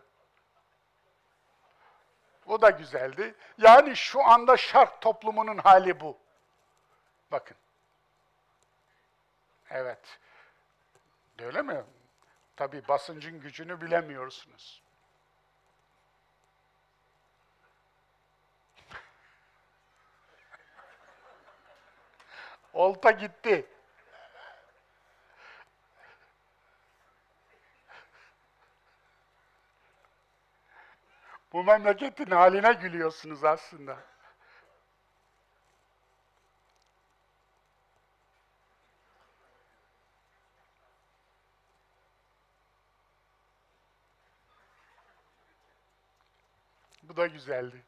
Bu da güzeldi. Yani şu anda şark toplumunun hali bu. Bakın. Evet. Öyle mi? Tabii basıncın gücünü bilemiyorsunuz. Olta gitti. Bu memleketin haline gülüyorsunuz aslında. Bu da güzeldi.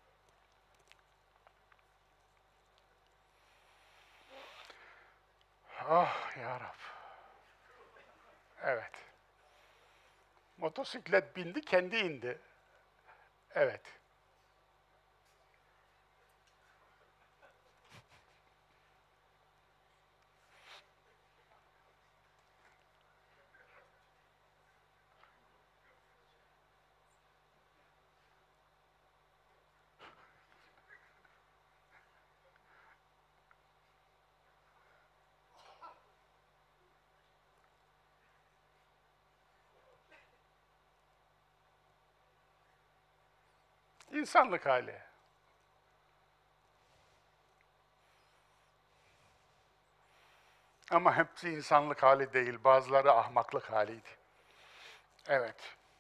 Ah yarab. Evet. Motosiklet bindi, kendi indi. Evet. İnsanlık hali. Ama hepsi insanlık hali değil, bazıları ahmaklık haliydi. Evet.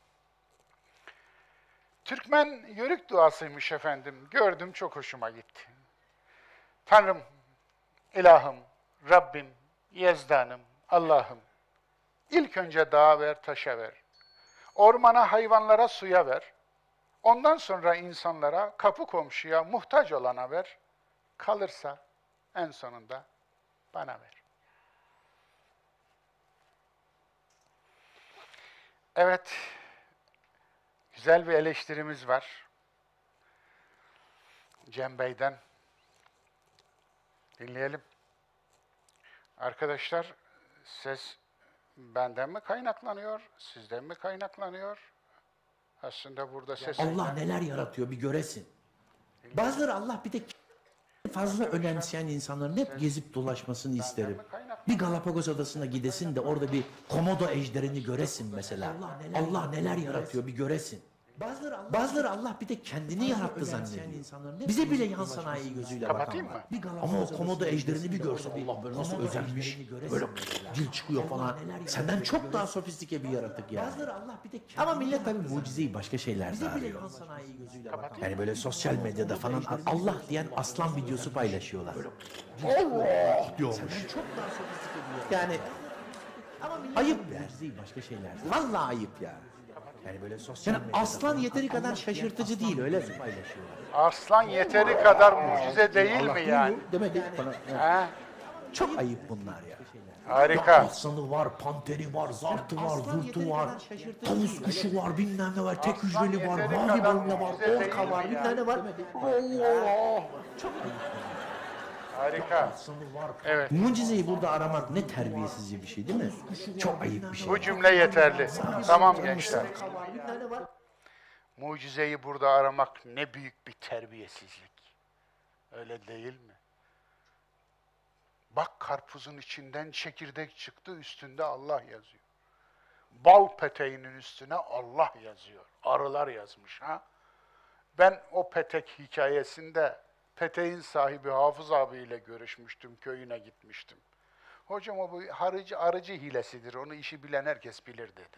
Türkmen yörük duasıymış efendim. Gördüm, çok hoşuma gitti. Tanrım, ilahım, Rabbim, yezdanım, Allah'ım. İlk önce dağa ver, taşa ver. Ormana, hayvanlara, suya ver. Ondan sonra insanlara, kapı komşuya, muhtaç olana ver. Kalırsa en sonunda bana ver. Evet, güzel bir eleştirimiz var. Cem Bey'den. Dinleyelim. Arkadaşlar, ses benden mi kaynaklanıyor, sizden mi kaynaklanıyor? Aslında burada ses... Allah neler yaratıyor bir göresin. Bazıları Allah bir de fazla önemseyen insanların hep gezip dolaşmasını isterim. Bir Galapagos adasına gidesin de orada bir komodo ejderini göresin mesela. Allah neler yaratıyor bir göresin. Bazıları Allah bir de kendini yarattı zannediyor. Bize bile yan sanayi gözüyle Kapatayım bakan var. mı? Ama o komodo ejderini bir görse Allah böyle nasıl özenmiş. Böyle dil çıkıyor falan. Senden çok daha sofistike bir yaratık yani. Ama millet tabii mucizeyi başka şeylerde arıyor. Yani böyle sosyal medyada falan Allah diyen aslan videosu paylaşıyorlar. Allah diyormuş. Yani ayıp ya. Başka şeyler. Vallahi ayıp ya. Yani böyle sosyal yani aslan yeteri kadar şaşırtıcı değil öyle mi? Aslan yeteri kadar mucize değil mi yani? Demedik bana. Ha? Çok ayıp bunlar ya. Harika. Ya aslanı var, panteri var, zartı var, zurtu var, tavus kuşu var, bilmem ne var, tek hücreli var, mavi balina var, orka var, bilmem ne var. Allah! Çok ayıp. Harika. Evet. Mucizeyi burada aramak ne terbiyesizce bir şey değil mi? Çok ayıp bir şey. Bu cümle yeterli. Tamam gençler. Mucizeyi burada aramak ne büyük bir terbiyesizlik. Öyle değil mi? Bak karpuzun içinden çekirdek çıktı, üstünde Allah yazıyor. Bal peteğinin üstüne Allah yazıyor. Arılar yazmış ha. Ben o petek hikayesinde peteğin sahibi Hafız abiyle görüşmüştüm, köyüne gitmiştim. Hocam o bu arıcı, arıcı hilesidir, onu işi bilen herkes bilir dedi.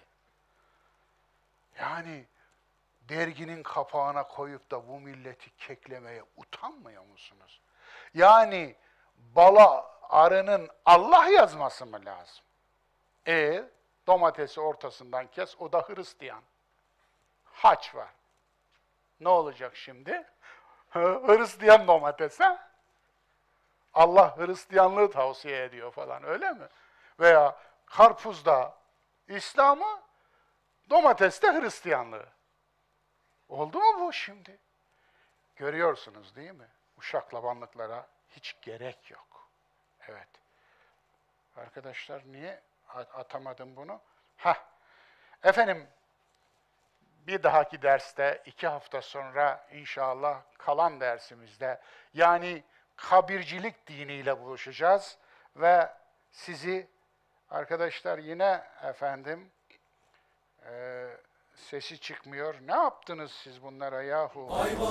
Yani derginin kapağına koyup da bu milleti keklemeye utanmıyor musunuz? Yani bala arının Allah yazması mı lazım? E domatesi ortasından kes, o da Hristiyan. Haç var. Ne olacak şimdi? Hristiyan domates ha? Allah Hristiyanlığı tavsiye ediyor falan, öyle mi? Veya karpuzda İslam'ı, domateste Hristiyanlığı. Oldu mu bu şimdi? Görüyorsunuz değil mi? Bu şaklabanlıklara hiç gerek yok. Evet. Arkadaşlar niye atamadım bunu? Hah. Efendim, bir dahaki derste, iki hafta sonra inşallah kalan dersimizde, yani kabircilik diniyle buluşacağız ve sizi arkadaşlar yine efendim e, sesi çıkmıyor. Ne yaptınız siz bunlara yahu?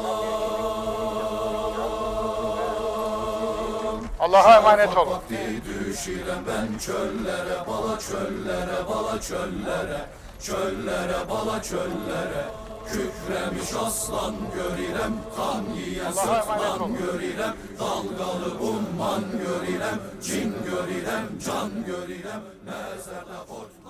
Allah'a emanet olun. Düşürem ben çöllere, bala çöllere, bala çöllere, çöllere, bala çöllere. Kükremiş aslan görürem, kan yiyen sırtlan görürem, dalgalı umman görürem, cin görürem, can görürem, mezarda korkma.